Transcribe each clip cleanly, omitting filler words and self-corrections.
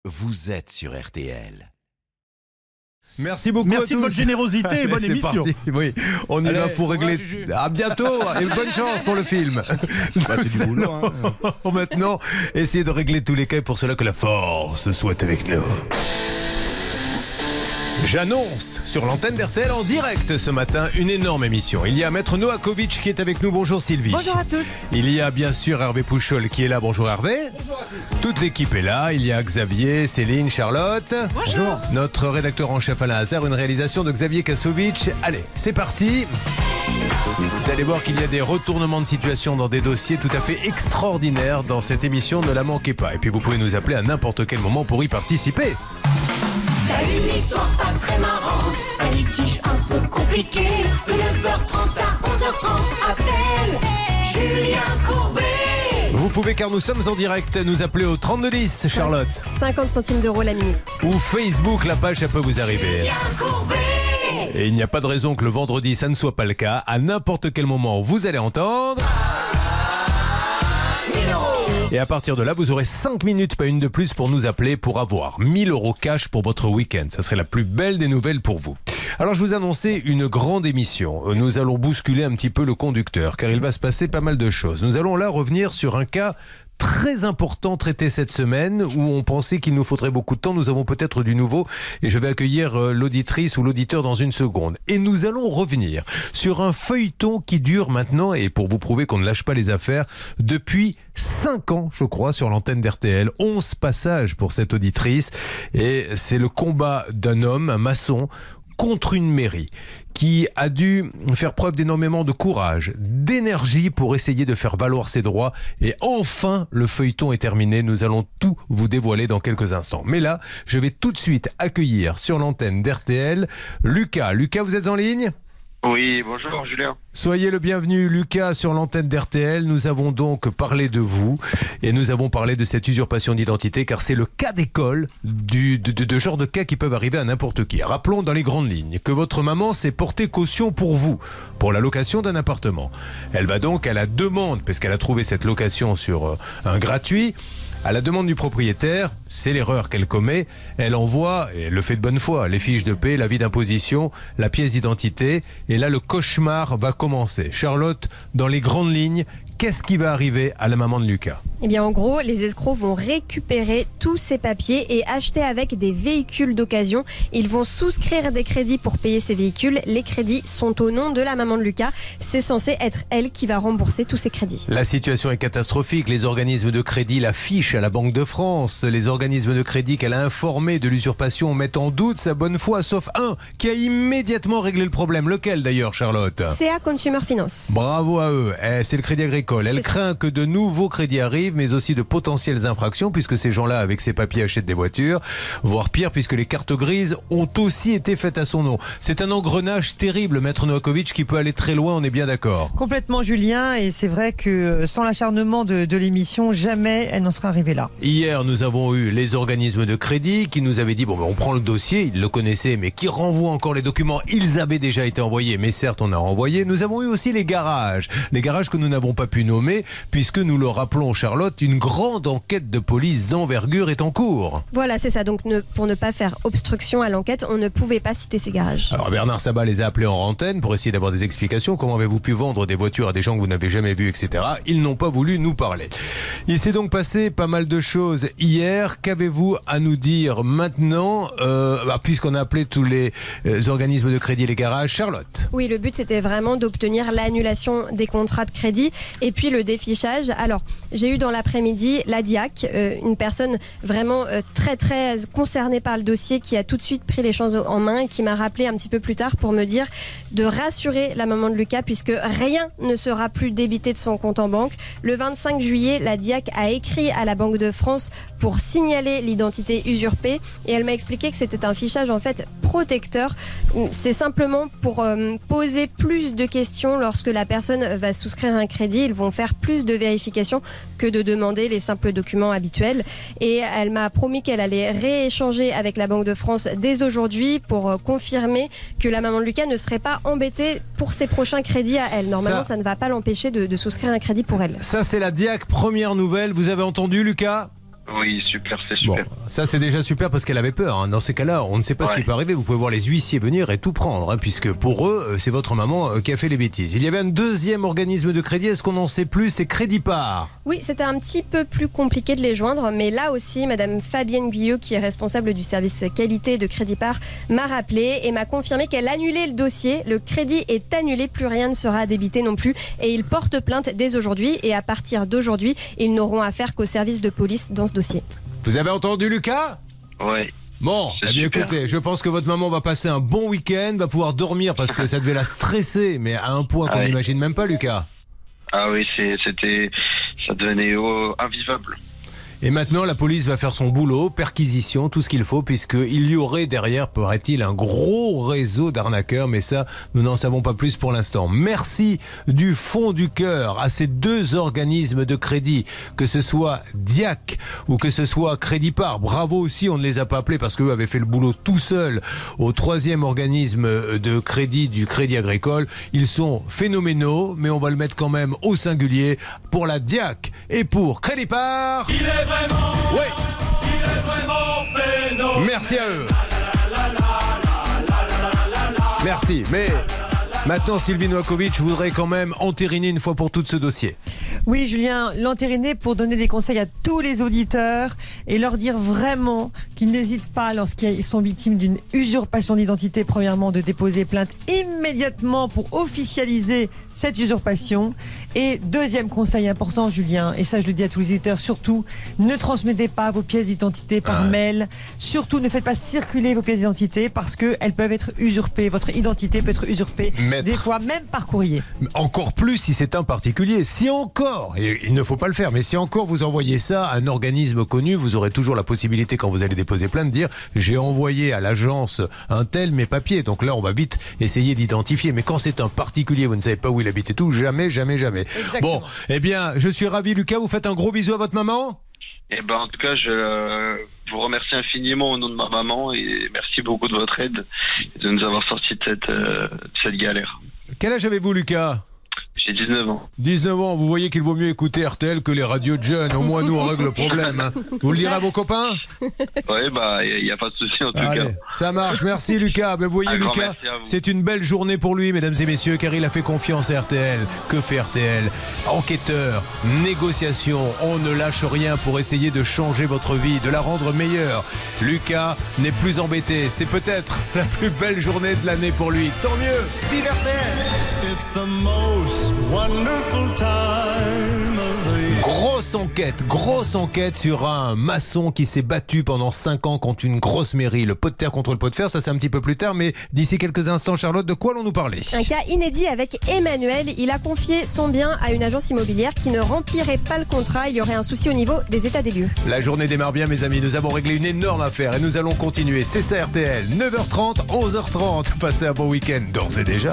vous êtes sur RTL. Merci beaucoup. Merci à de tous. votre générosité et bonne C'est émission. parti. Oui, on y va pour régler. À bientôt et bonne chance pour le film. C'est du boulot. Maintenant, essayez de régler tous les cas, pour cela que la force soit avec nous. J'annonce sur l'antenne d'RTL en direct ce matin une énorme émission. Il y a Maître Novakovic qui est avec nous. Bonjour Sylvie. Bonjour à tous. Il y a bien sûr Hervé Pouchol qui est là. Bonjour Hervé. Bonjour à tous. Toute l'équipe est là. Il y a Xavier, Céline, Charlotte. Bonjour. Notre rédacteur en chef Alain Hazard, une réalisation de Xavier Kasovic. Allez, c'est parti. Vous allez voir qu'il y a des retournements de situation dans des dossiers tout à fait extraordinaires dans cette émission. Ne la manquez pas. Et puis vous pouvez nous appeler à n'importe quel moment pour y participer. T'as une histoire pas très marrante, un litige un peu compliqué. De 9h30 à 11h30, appelle Julien Courbet. Vous pouvez, car nous sommes en direct, nous appeler au 3210, Charlotte. 50 centimes d'euros la minute. Ou Facebook, la page, ça peut vous arriver. Julien Courbet. Et il n'y a pas de raison que le vendredi, ça ne soit pas le cas. À n'importe quel moment, vous allez entendre... Et à partir de là, vous aurez 5 minutes, pas une de plus, pour nous appeler pour avoir 1000 € cash pour votre week-end. Ça serait la plus belle des nouvelles pour vous. Alors, je vous annonçais une grande émission. Nous allons bousculer un petit peu le conducteur, car il va se passer pas mal de choses. Nous allons là revenir sur un cas très important traité cette semaine où on pensait qu'il nous faudrait beaucoup de temps. Nous avons peut-être du nouveau et je vais accueillir l'auditrice ou l'auditeur dans une seconde. Et nous allons revenir sur un feuilleton qui dure maintenant, et pour vous prouver qu'on ne lâche pas les affaires, depuis 5 ans, je crois, sur l'antenne d'RTL. 11 passages pour cette auditrice. Et c'est le combat d'un homme, un maçon, contre une mairie qui a dû faire preuve d'énormément de courage, d'énergie pour essayer de faire valoir ses droits. Et enfin, le feuilleton est terminé. Nous allons tout vous dévoiler dans quelques instants. Mais là, je vais tout de suite accueillir sur l'antenne d'RTL Lucas. Lucas, vous êtes en ligne ? Oui, bonjour Julien. Soyez le bienvenu, Lucas, sur l'antenne d'RTL. Nous avons donc parlé de vous et nous avons parlé de cette usurpation d'identité, car c'est le cas d'école de genre de cas qui peuvent arriver à n'importe qui. Rappelons dans les grandes lignes que votre maman s'est portée caution pour vous, pour la location d'un appartement. Elle va donc à la demande, parce qu'elle a trouvé cette location sur un gratuit, à la demande du propriétaire, c'est l'erreur qu'elle commet, elle envoie, et elle le fait de bonne foi, les fiches de paie, l'avis d'imposition, la pièce d'identité, et là le cauchemar va commencer. Charlotte, dans les grandes lignes, qu'est-ce qui va arriver à la maman de Lucas ? Eh bien, en gros, les escrocs vont récupérer tous ces papiers et acheter avec des véhicules d'occasion. Ils vont souscrire des crédits pour payer ces véhicules. Les crédits sont au nom de la maman de Lucas. C'est censé être elle qui va rembourser tous ces crédits. La situation est catastrophique. Les organismes de crédit l'affichent à la Banque de France. Les organismes de crédit qu'elle a informés de l'usurpation mettent en doute sa bonne foi, sauf un qui a immédiatement réglé le problème. Lequel d'ailleurs, Charlotte ? CA Consumer Finance. Bravo à eux. C'est le Crédit Agricole. Elle craint que de nouveaux crédits arrivent, mais aussi de potentielles infractions, puisque ces gens-là, avec ces papiers, achètent des voitures, voire pire, puisque les cartes grises ont aussi été faites à son nom. C'est un engrenage terrible, Maître Novakovic, qui peut aller très loin, on est bien d'accord. Complètement, Julien, et c'est vrai que sans l'acharnement de l'émission, jamais elle n'en serait arrivée là. Hier, nous avons eu les organismes de crédit qui nous avaient dit, on prend le dossier, ils le connaissaient, mais qui renvoient encore les documents. Ils avaient déjà été envoyés, mais certes, on a renvoyé. Nous avons eu aussi les garages que nous n'avons pas pu nommer, puisque nous le rappelons, Charlotte, une grande enquête de police d'envergure est en cours. Voilà, c'est ça. Donc, pour ne pas faire obstruction à l'enquête, on ne pouvait pas citer ces garages. Alors, Bernard Sabat les a appelés en antenne pour essayer d'avoir des explications. Comment avez-vous pu vendre des voitures à des gens que vous n'avez jamais vus, etc. Ils n'ont pas voulu nous parler. Il s'est donc passé pas mal de choses hier. Qu'avez-vous à nous dire maintenant, puisqu'on a appelé tous les organismes de crédit et les garages, Charlotte? Oui, le but, c'était vraiment d'obtenir l'annulation des contrats de crédit et puis le défichage. Alors, j'ai eu dans l'après-midi la DIAC, une personne vraiment très très concernée par le dossier, qui a tout de suite pris les choses en main et qui m'a rappelé un petit peu plus tard pour me dire de rassurer la maman de Lucas, puisque rien ne sera plus débité de son compte en banque. Le 25 juillet, la DIAC a écrit à la Banque de France pour signaler l'identité usurpée, et elle m'a expliqué que c'était un fichage en fait protecteur. C'est simplement pour poser plus de questions lorsque la personne va souscrire un crédit. Ils vont faire plus de vérifications que de demander les simples documents habituels. Et elle m'a promis qu'elle allait rééchanger avec la Banque de France dès aujourd'hui pour confirmer que la maman de Lucas ne serait pas embêtée pour ses prochains crédits à elle. Normalement, ça ne va pas l'empêcher de souscrire un crédit pour elle. Ça, c'est la DIAC, première nouvelle. Vous avez entendu, Lucas ? Oui, super, c'est Bon, super. ça c'est déjà super parce qu'elle avait peur. Hein. Dans ces cas-là, on ne sait pas ce qui peut arriver. Vous pouvez voir les huissiers venir et tout prendre, hein, puisque pour eux, c'est votre maman qui a fait les bêtises. Il y avait un deuxième organisme de crédit. Est-ce qu'on en sait plus? C'est Crédipart. Oui, c'était un petit peu plus compliqué de les joindre, mais là aussi, Madame Fabienne Guyot, qui est responsable du service qualité de Crédipart, m'a rappelé et m'a confirmé qu'elle annulait le dossier. Le crédit est annulé, plus rien ne sera débité non plus, et ils portent plainte dès aujourd'hui. Et à partir d'aujourd'hui, ils n'auront affaire qu'au service de police dans ce dossier. Vous avez entendu, Lucas? Ouais. Bon, C'est eh bien super. écoutez, je pense que votre maman va passer un bon week-end, va pouvoir dormir parce que ça devait la stresser, mais à un point qu'on Ouais. n'imagine même pas, Lucas. Ah oui, ça devenait invivable. Et maintenant, la police va faire son boulot, perquisition, tout ce qu'il faut, puisqu'il y aurait derrière, paraît-il, un gros réseau d'arnaqueurs, mais ça, nous n'en savons pas plus pour l'instant. Merci du fond du cœur à ces deux organismes de crédit, que ce soit Diac ou que ce soit Crédipart. Bravo aussi, on ne les a pas appelés parce qu'eux avaient fait le boulot tout seuls au troisième organisme de crédit du Crédit Agricole. Ils sont phénoménaux, mais on va le mettre quand même au singulier pour la Diac et pour Crédipart. Oui. Merci à eux. Merci. Mais maintenant, Sylvie Novakovic, je voudrais quand même entériner une fois pour toutes ce dossier. Oui, Julien, l'entériner pour donner des conseils à tous les auditeurs et leur dire vraiment qu'ils n'hésitent pas, lorsqu'ils sont victimes d'une usurpation d'identité, premièrement, de déposer plainte immédiatement pour officialiser cette usurpation. Et deuxième conseil important, Julien, et ça je le dis à tous les auditeurs, surtout, ne transmettez pas vos pièces d'identité par mail. Surtout, ne faites pas circuler vos pièces d'identité parce qu'elles peuvent être usurpées. Votre identité peut être usurpée, des fois même par courrier. Encore plus si c'est un particulier. Si encore, et il ne faut pas le faire, mais si encore vous envoyez ça à un organisme connu, vous aurez toujours la possibilité, quand vous allez déposer plainte, de dire j'ai envoyé à l'agence un tel mes papiers. Donc là, on va vite essayer d'identifier. Mais quand c'est un particulier, vous ne savez pas où il habite et tout, jamais, jamais, jamais. Exactement. Bon, eh bien, je suis ravi, Lucas. Vous faites un gros bisou à votre maman? Et ben, en tout cas, je vous remercie infiniment au nom de ma maman et merci beaucoup de votre aide et de nous avoir sortis de cette galère. Quel âge avez-vous, Lucas? J'ai 19 ans. 19 ans, vous voyez qu'il vaut mieux écouter RTL que les radios de jeunes. Au moins, nous, on règle le problème. Hein. Vous le direz à vos copains? Ouais, bah, il n'y a pas de souci en tout Allez, cas. ça marche. Merci, Lucas. Ben, vous voyez, Un grand Lucas, merci à vous. c'est une belle journée pour lui, mesdames et messieurs, car il a fait confiance à RTL. Que fait RTL? Enquêteur, négociation, on ne lâche rien pour essayer de changer votre vie, de la rendre meilleure. Lucas n'est plus embêté. C'est peut-être la plus belle journée de l'année pour lui. Tant mieux. Vive RTL! It's the most wonderful time of the year. Grosse enquête sur un maçon qui s'est battu pendant 5 ans contre une grosse mairie. Le pot de terre contre le pot de fer, ça c'est un petit peu plus tard, mais d'ici quelques instants, Charlotte, de quoi allons-nous parler? Un cas inédit avec Emmanuel. Il a confié son bien à une agence immobilière qui ne remplirait pas le contrat. Il y aurait un souci au niveau des états des lieux. La journée démarre bien, mes amis. Nous avons réglé une énorme affaire et nous allons continuer. C'est ça RTL, 9h30, 11h30. Passez un bon week-end d'ores et déjà.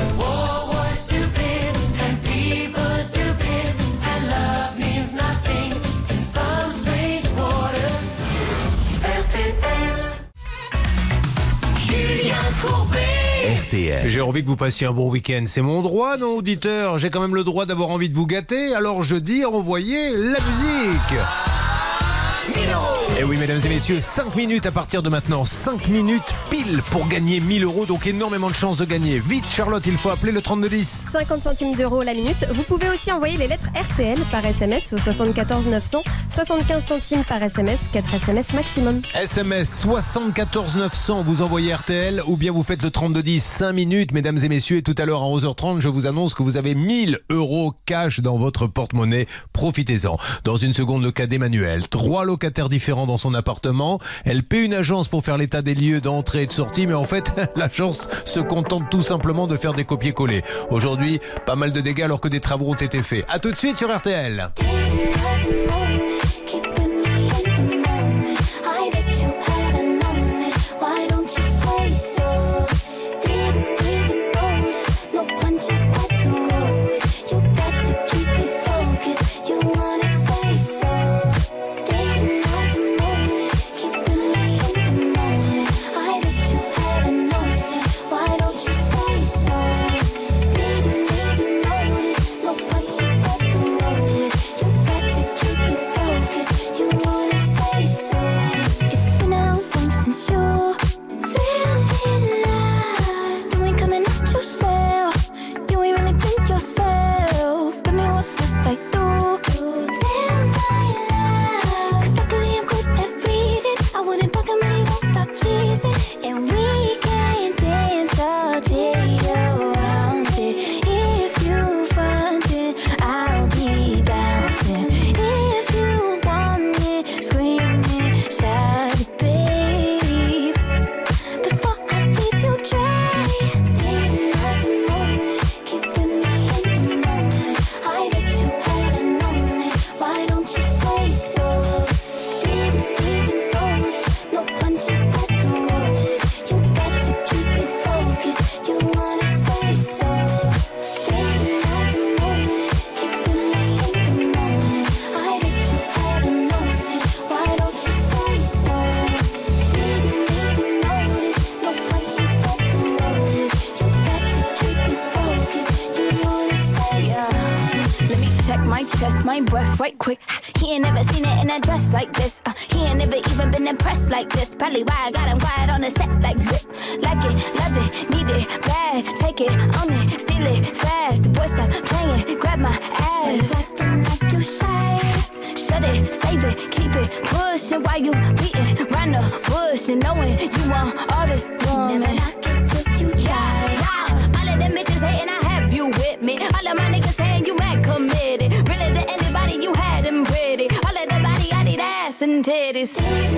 Julien Courbet. RTL. J'ai envie que vous passiez un bon week-end. C'est mon droit, non, auditeur? J'ai quand même le droit d'avoir envie de vous gâter. Alors je dis, envoyez la musique. Et oui, mesdames et messieurs, 5 minutes à partir de maintenant. 5 minutes pile pour gagner 1000 €. Donc énormément de chances de gagner. Vite, Charlotte, il faut appeler le 3210. 50 centimes d'euros la minute. Vous pouvez aussi envoyer les lettres RTL par SMS au 74 900. 75 centimes par SMS, 4 SMS maximum. SMS 74 900, vous envoyez RTL ou bien vous faites le 3210. 5 minutes, mesdames et messieurs. Et tout à l'heure à 11h30, je vous annonce que vous avez 1000 € cash dans votre porte-monnaie. Profitez-en. Dans une seconde, le cas d'Emmanuel. 3 locataires différents dans son appartement. Elle paie une agence pour faire l'état des lieux d'entrée et de sortie, mais en fait, l'agence se contente tout simplement de faire des copier-coller. Aujourd'hui, pas mal de dégâts alors que des travaux ont été faits. A tout de suite sur RTL. Keep my chest, my breath right quick. He ain't never seen it in a dress like this. He ain't never even been impressed like this. Probably why I got him quiet on the set like zip. Like it, love it, need it, bad. Take it, own it, steal it, fast. The boy stop playing, grab my ass. Acting like you shy. Shut it, save it, keep it pushing while you beating round the bush and knowing you want all this woman. Never knock it till you try. All of them bitches hating, I have you with me. All of my niggas saying you mad committed. Really to anybody you had them pretty. All of the body I need ass and titties.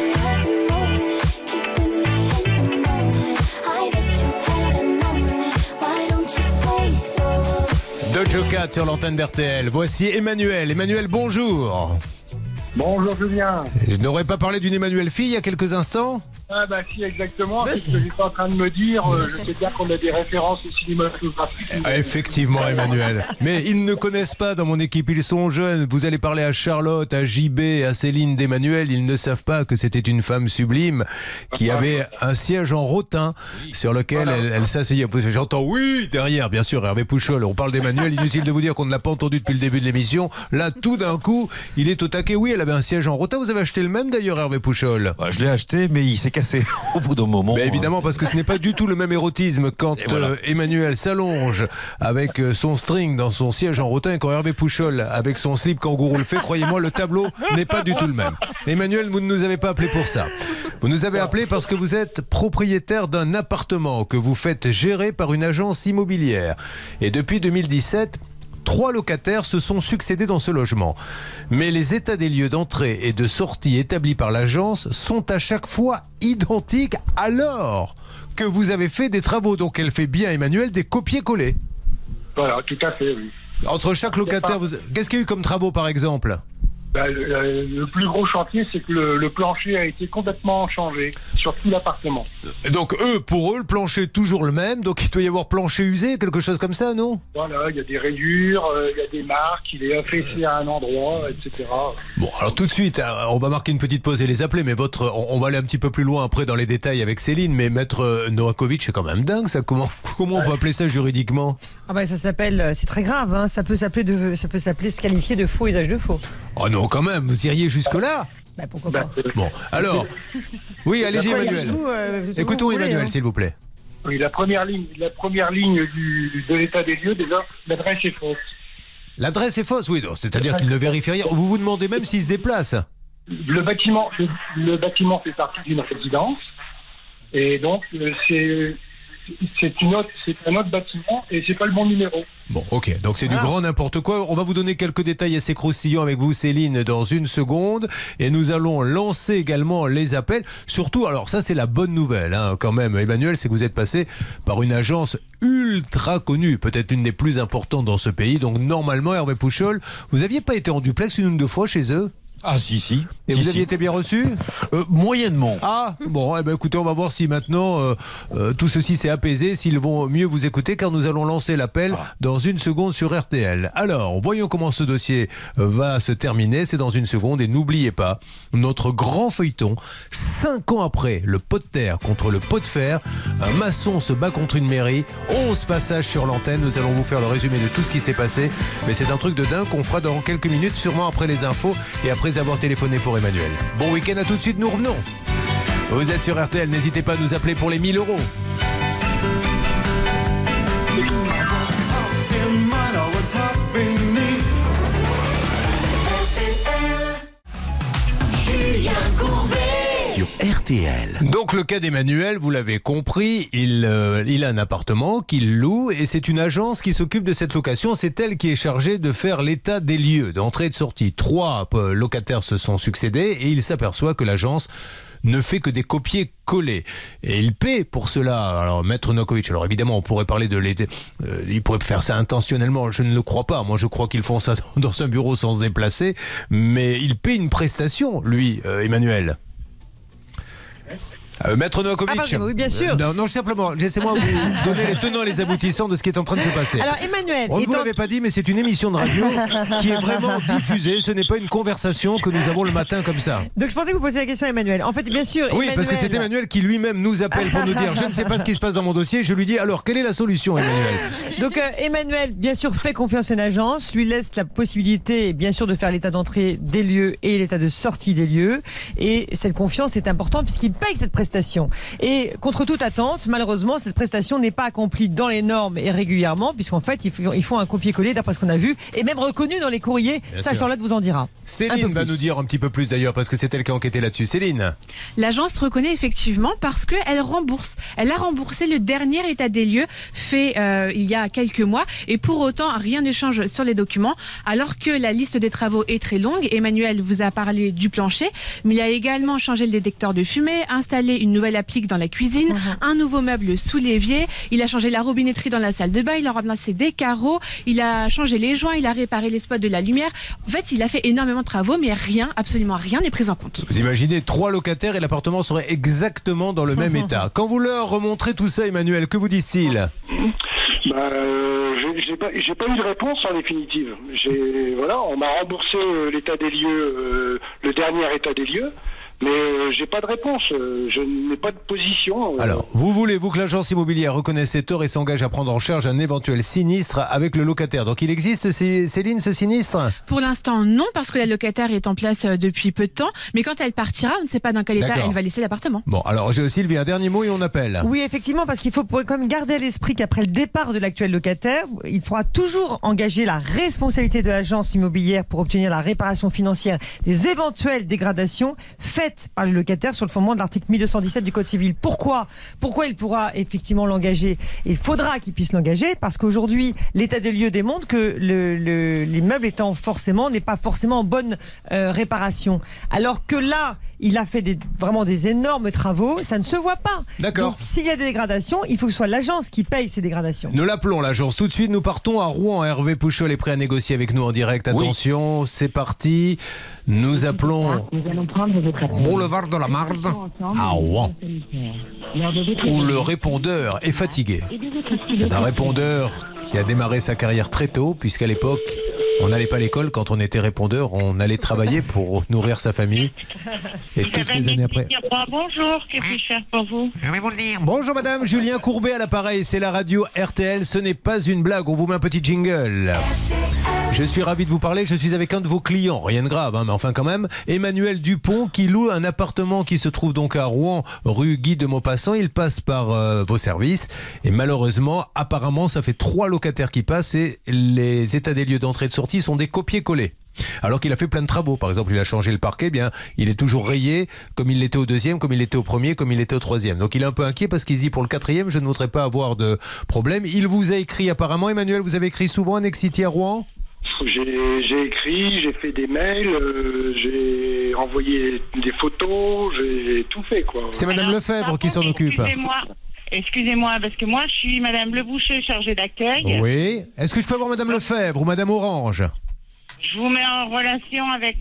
Keeping me in the moment. I bet you hadn't known it. Why don't you say so? Doja Cat sur l'antenne d'RTL. Voici Emmanuel. Emmanuel, bonjour. Bonjour Julien. Je n'aurais pas parlé d'une Emmanuel fille il y a quelques instants ? Ah bah si, exactement, c'est ce que j'étais en train de me dire. Je sais bien qu'on a des références au cinématographique. Effectivement, Emmanuel. Mais ils ne connaissent pas dans mon équipe, ils sont jeunes. Vous allez parler à Charlotte, à JB, à Céline d'Emmanuel. Ils ne savent pas que c'était une femme sublime qui avait un siège en rotin sur lequel elle s'asseyait. J'entends oui derrière, bien sûr, Hervé Pouchol. On parle d'Emmanuel, inutile de vous dire qu'on ne l'a pas entendu depuis le début de l'émission. Là, tout d'un coup, il est au taquet. Oui, elle avait un siège en rotin. Vous avez acheté le même d'ailleurs, Hervé Pouchol ? Je l'ai acheté, mais il s'est cassé au bout d'un moment. Mais évidemment, parce que ce n'est pas du tout le même érotisme quand Emmanuel s'allonge avec son string dans son siège en rotin et quand Hervé Pouchol avec son slip kangourou le fait. Croyez-moi, le tableau n'est pas du tout le même. Emmanuel, vous ne nous avez pas appelé pour ça. Vous nous avez appelé parce que vous êtes propriétaire d'un appartement que vous faites gérer par une agence immobilière. Et depuis 2017... 3 locataires se sont succédés dans ce logement. Mais les états des lieux d'entrée et de sortie établis par l'agence sont à chaque fois identiques alors que vous avez fait des travaux. Donc elle fait bien, Emmanuel, des copier-coller. Voilà, tout à fait, oui. Entre chaque locataire, qu'est-ce qu'il y a eu comme travaux par exemple ? Le plus gros chantier, c'est que le plancher a été complètement changé sur tout l'appartement. Donc pour eux, le plancher est toujours le même, donc il doit y avoir plancher usé, quelque chose comme ça, non ? Voilà, il y a des rayures, il y a des marques, il est affaissé à un endroit, etc. Bon, alors tout de suite, on va marquer une petite pause et les appeler, mais on va aller un petit peu plus loin après dans les détails avec Céline, mais Maître Novakovic, c'est quand même dingue ça, comment on peut appeler ça juridiquement ? Ah bah ça s'appelle, c'est très grave, hein. Ça peut se qualifier de faux usage de faux. Oh non, quand même, vous iriez jusque-là ? Bah pourquoi pas. Bon, alors, oui, allez-y Emmanuel. Écoutons Emmanuel, s'il vous plaît. Oui, la première ligne de l'état des lieux, déjà, l'adresse est fausse. L'adresse est fausse, oui, c'est-à-dire qu'il ne vérifie rien. Vous vous demandez même s'il se déplace. Le bâtiment fait partie d'une résidence, et donc c'est un autre bâtiment et c'est pas le bon numéro. Bon, ok, donc c'est du grand n'importe quoi. On va vous donner quelques détails assez croustillants avec vous, Céline, dans une seconde. Et nous allons lancer également les appels. Surtout, alors ça c'est la bonne nouvelle, hein, quand même, Emmanuel, c'est que vous êtes passé par une agence ultra connue, peut-être une des plus importantes dans ce pays. Donc normalement, Hervé Pouchol, vous n'aviez pas été en duplex une ou deux fois chez eux ? Ah si. Et vous aviez été bien reçu ? Moyennement. Ah bon, écoutez, on va voir si maintenant tout ceci s'est apaisé, s'ils vont mieux vous écouter, car nous allons lancer l'appel dans une seconde sur RTL. Alors, voyons comment ce dossier va se terminer, c'est dans une seconde, et n'oubliez pas, notre grand feuilleton, 5 ans après le pot de terre contre le pot de fer, un maçon se bat contre une mairie, 11 passages sur l'antenne, nous allons vous faire le résumé de tout ce qui s'est passé, mais c'est un truc de dingue qu'on fera dans quelques minutes, sûrement après les infos, et après avoir téléphoné pour Emmanuel. Bon week-end à tout de suite, nous revenons. Vous êtes sur RTL, n'hésitez pas à nous appeler pour les 1000 €. Julien Courbet sur RTL. Donc le cas d'Emmanuel, vous l'avez compris, il a un appartement qu'il loue et c'est une agence qui s'occupe de cette location. C'est elle qui est chargée de faire l'état des lieux d'entrée et de sortie. 3 locataires se sont succédés et il s'aperçoit que l'agence ne fait que des copier-coller. Et il paie pour cela. Alors, Maître Novakovic, alors évidemment, on pourrait parler de l'été. Il pourrait faire ça intentionnellement. Je ne le crois pas. Moi, je crois qu'ils font ça dans un bureau sans se déplacer. Mais il paie une prestation, lui, Emmanuel. Maître Novakovic. Oui, bien sûr. Non, simplement, laissez-moi vous donner les tenants et les aboutissants de ce qui est en train de se passer. Alors, Emmanuel. On ne vous l'avait pas dit, mais c'est une émission de radio qui est vraiment diffusée. Ce n'est pas une conversation que nous avons le matin comme ça. Donc, je pensais que vous posiez la question à Emmanuel. En fait, bien sûr. Oui, Emmanuel... parce que c'est Emmanuel qui lui-même nous appelle pour nous dire je ne sais pas ce qui se passe dans mon dossier. Je lui dis alors, quelle est la solution, Emmanuel? Donc, Emmanuel, bien sûr, fait confiance à une agence, lui laisse la possibilité, bien sûr, de faire l'état d'entrée des lieux et l'état de sortie des lieux. Et cette confiance est importante puisqu'il paye cette prestation. Et contre toute attente, malheureusement, cette prestation n'est pas accomplie dans les normes et régulièrement, puisqu'en fait, ils font un copier-coller d'après ce qu'on a vu, et même reconnu dans les courriers. Bien ça, sûr. Charlotte vous en dira. Céline va nous dire un petit peu plus d'ailleurs, parce que c'est elle qui a enquêté là-dessus. Céline. L'agence reconnaît effectivement parce qu'elle rembourse. Elle a remboursé le dernier état des lieux fait il y a quelques mois, et pour autant, rien ne change sur les documents, alors que la liste des travaux est très longue. Emmanuel vous a parlé du plancher, mais il a également changé le détecteur de fumée, installé une nouvelle applique dans la cuisine, un nouveau meuble sous l'évier, il a changé la robinetterie dans la salle de bain, il a remplacé des carreaux, il a changé les joints, il a réparé les spots de la lumière. En fait, il a fait énormément de travaux, mais rien, absolument rien n'est pris en compte. Vous imaginez 3 locataires et l'appartement serait exactement dans le même état. Quand vous leur remontrez tout ça, Emmanuel, que vous disent-ils? J'ai pas eu de réponse en définitive. Voilà, on m'a remboursé l'état des lieux, le dernier état des lieux. Mais j'ai pas de réponse, je n'ai pas de position. Alors, vous voulez-vous que l'agence immobilière reconnaisse ses torts et s'engage à prendre en charge un éventuel sinistre avec le locataire? Donc il existe, Céline, ce sinistre? Pour l'instant, non, parce que la locataire est en place depuis peu de temps. Mais quand elle partira, on ne sait pas dans quel état elle va laisser l'appartement. Bon, alors Sylvie, un dernier mot et on appelle. Oui, effectivement, parce qu'il faut quand même garder à l'esprit qu'après le départ de l'actuel locataire, il faudra toujours engager la responsabilité de l'agence immobilière pour obtenir la réparation financière des éventuelles dégradations faites par le locataire sur le fondement de l'article 1217 du Code civil. Pourquoi il pourra effectivement l'engager? Il faudra qu'il puisse l'engager parce qu'aujourd'hui, l'état des lieux démontre que l'immeuble n'est pas forcément en bonne réparation. Alors que là, il a fait vraiment des énormes travaux, ça ne se voit pas. D'accord. Donc, s'il y a des dégradations, il faut que ce soit l'agence qui paye ces dégradations. Nous l'appelons l'agence tout de suite. Nous partons à Rouen. Hervé Pouchol est prêt à négocier avec nous en direct. Attention, c'est parti. Nous appelons Boulevard de la Marne à Rouen, où le répondeur est fatigué. C'est un répondeur qui a démarré sa carrière très tôt, puisqu'à l'époque, on n'allait pas à l'école. Quand on était répondeur, on allait travailler pour nourrir sa famille. Et toutes ces années après... Bonjour, que puis-je faire pour vous? Je vais vous le dire. Bonjour madame, Julien Courbet à l'appareil, c'est la radio RTL, ce n'est pas une blague, on vous met un petit jingle. Je suis ravi de vous parler, je suis avec un de vos clients, rien de grave, mais enfin quand même, Emmanuel Dupont, qui loue un appartement qui se trouve donc à Rouen, rue Guy de Maupassant. Il passe par vos services et malheureusement, apparemment, ça fait 3 locataires qui passent et les états des lieux d'entrée et de sortie sont des copier-coller. Alors qu'il a fait plein de travaux. Par exemple, il a changé le parquet, bien, il est toujours rayé, comme il l'était au 2e, comme il l'était au 1er, comme il l'était au 3e. Donc il est un peu inquiet parce qu'il se dit pour le 4e, je ne voudrais pas avoir de problème. Il vous a écrit apparemment, Emmanuel, vous avez écrit souvent à Nexity à Rouen? J'ai écrit, j'ai fait des mails, j'ai envoyé des photos, j'ai tout fait, quoi. C'est Madame Lefebvre qui s'en occupe. Excusez-moi, parce que moi, je suis Madame Leboucher, chargée d'accueil. Oui. Est-ce que je peux avoir Madame Lefebvre ou Madame Orange? Je vous mets en relation avec...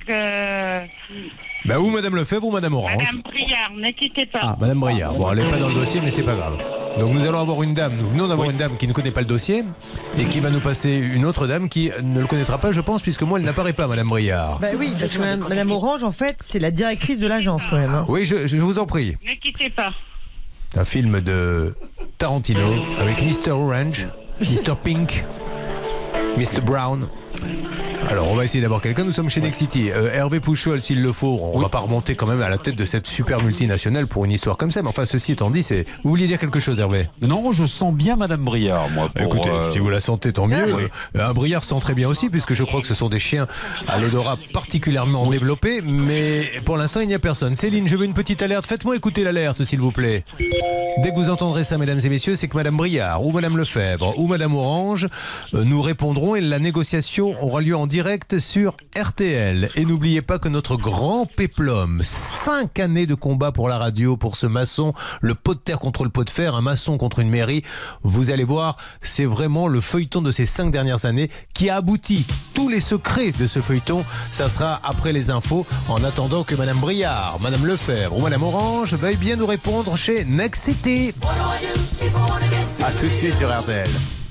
ou Madame Lefebvre ou Madame Orange. Madame Briard, ne quittez pas. Ah, Madame Briard. Bon, elle n'est pas dans le dossier, mais c'est pas grave. Donc nous allons avoir une dame, nous venons d'avoir une dame qui ne connaît pas le dossier et qui va nous passer une autre dame qui ne le connaîtra pas, je pense, puisque moi, elle n'apparaît pas, Madame Briard. Oui, parce que Madame Orange, en fait, c'est la directrice de l'agence, quand même. Hein. Oui, je vous en prie. Ne quittez pas. Un film de Tarantino avec Mr. Orange, Mr. Pink, Mr. Brown. Alors on va essayer d'avoir quelqu'un, nous sommes chez Nexity. Hervé Pouchol, s'il le faut, on va pas remonter quand même à la tête de cette super multinationale pour une histoire comme ça, mais enfin ceci étant dit, vous vouliez dire quelque chose, Hervé? Non, je sens bien Madame Briard, moi. Écoutez, si vous la sentez, tant mieux. Un Briard sent très bien aussi, puisque je crois que ce sont des chiens à l'odorat particulièrement développé, mais pour l'instant il n'y a personne. Céline, je veux une petite alerte, faites-moi écouter l'alerte s'il vous plaît. Dès que vous entendrez ça, mesdames et messieurs, c'est que Madame Briard, ou Madame Lefebvre, ou Madame Orange nous répondront et la négociation aura lieu en direct sur RTL. Et n'oubliez pas que notre grand péplum, 5 années de combat pour la radio, pour ce maçon, le pot de terre contre le pot de fer, un maçon contre une mairie. Vous allez voir, c'est vraiment le feuilleton de ces 5 dernières années qui a abouti. Tous les secrets de ce feuilleton, ça sera après les infos, en attendant que Madame Briard, Madame Lefebvre ou Madame Orange veuillent bien nous répondre chez Next City. A tout de suite sur RTL.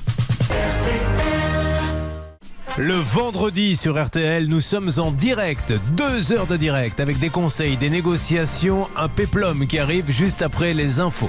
Le vendredi sur RTL, nous sommes en direct, 2 heures de direct, avec des conseils, des négociations, un péplum qui arrive juste après les infos.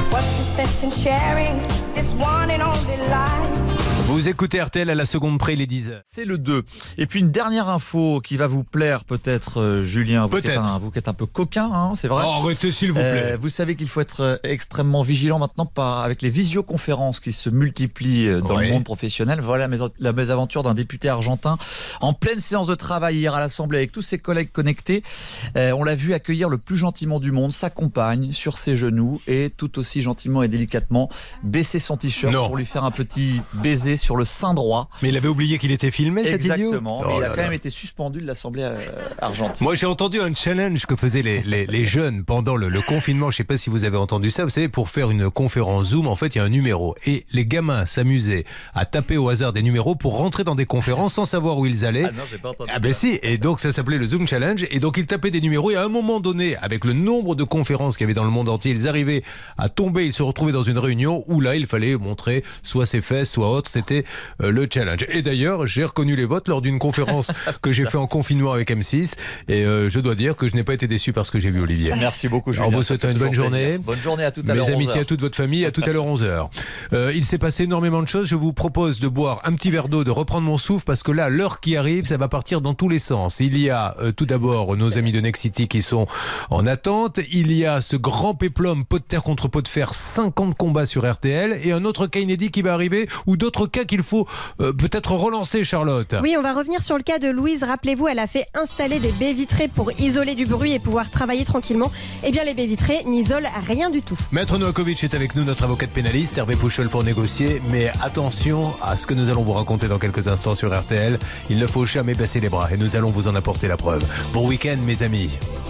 Vous écoutez RTL à la seconde près, les 10h. C'est le 2. Et puis une dernière info qui va vous plaire peut-être, Julien. Vous qui êtes un peu coquin, hein, c'est vrai. Oh, arrêtez s'il vous plaît. Vous savez qu'il faut être extrêmement vigilant maintenant avec les visioconférences qui se multiplient dans le monde professionnel. Voilà la mésaventure d'un député argentin en pleine séance de travail hier à l'Assemblée avec tous ses collègues connectés. On l'a vu accueillir le plus gentiment du monde sa compagne sur ses genoux et tout aussi gentiment et délicatement baisser son t-shirt pour lui faire un petit baiser sur le sein droit. Mais il avait oublié qu'il était filmé, cet idiot. Exactement. Mais il a quand même été suspendu de l'Assemblée argentine. Moi, j'ai entendu un challenge que faisaient les jeunes pendant le confinement. Je ne sais pas si vous avez entendu ça. Vous savez, pour faire une conférence Zoom, en fait, il y a un numéro. Et les gamins s'amusaient à taper au hasard des numéros pour rentrer dans des conférences sans savoir où ils allaient. Ah non, j'ai pas entendu ça. Ben si. Et donc, ça s'appelait le Zoom Challenge. Et donc, ils tapaient des numéros. Et à un moment donné, avec le nombre de conférences qu'il y avait dans le monde entier, ils arrivaient à tomber. Ils se retrouvaient dans une réunion où là, il fallait montrer soit ses fesses, soit autre. C'était le challenge. Et d'ailleurs, j'ai reconnu les votes lors d'une conférence que j'ai fait en confinement avec M6 et je dois dire que je n'ai pas été déçu par ce que j'ai vu, Olivier. Merci beaucoup, Julien. En vous souhaitant une bonne journée. Bonne journée à tout à l'heure. Mes amitiés à toute votre famille, à tout à l'heure 11h. Il s'est passé énormément de choses. Je vous propose de boire un petit verre d'eau, de reprendre mon souffle parce que là, l'heure qui arrive, ça va partir dans tous les sens. Il y a tout d'abord nos amis de Next City qui sont en attente. Il y a ce grand péplum, pot de terre contre pot de fer, 50 combats sur RTL et un autre cas inédit qui va arriver ou d'autres cas qu'il faut peut-être relancer, Charlotte. Oui, on va revenir sur le cas de Louise. Rappelez-vous, elle a fait installer des baies vitrées pour isoler du bruit et pouvoir travailler tranquillement. Eh bien, les baies vitrées n'isolent rien du tout. Maître Novakovic est avec nous, notre avocate pénaliste, Hervé Pouchol pour négocier. Mais attention à ce que nous allons vous raconter dans quelques instants sur RTL. Il ne faut jamais baisser les bras et nous allons vous en apporter la preuve. Bon week-end, mes amis.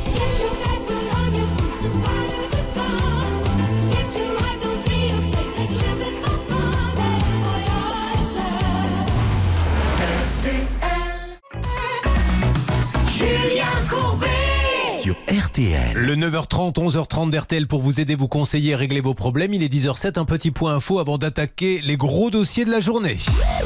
Sur RTL. Le 9h30, 11h30 d'RTL pour vous aider, vous conseiller, régler vos problèmes. Il est 10h07, un petit point info avant d'attaquer les gros dossiers de la journée.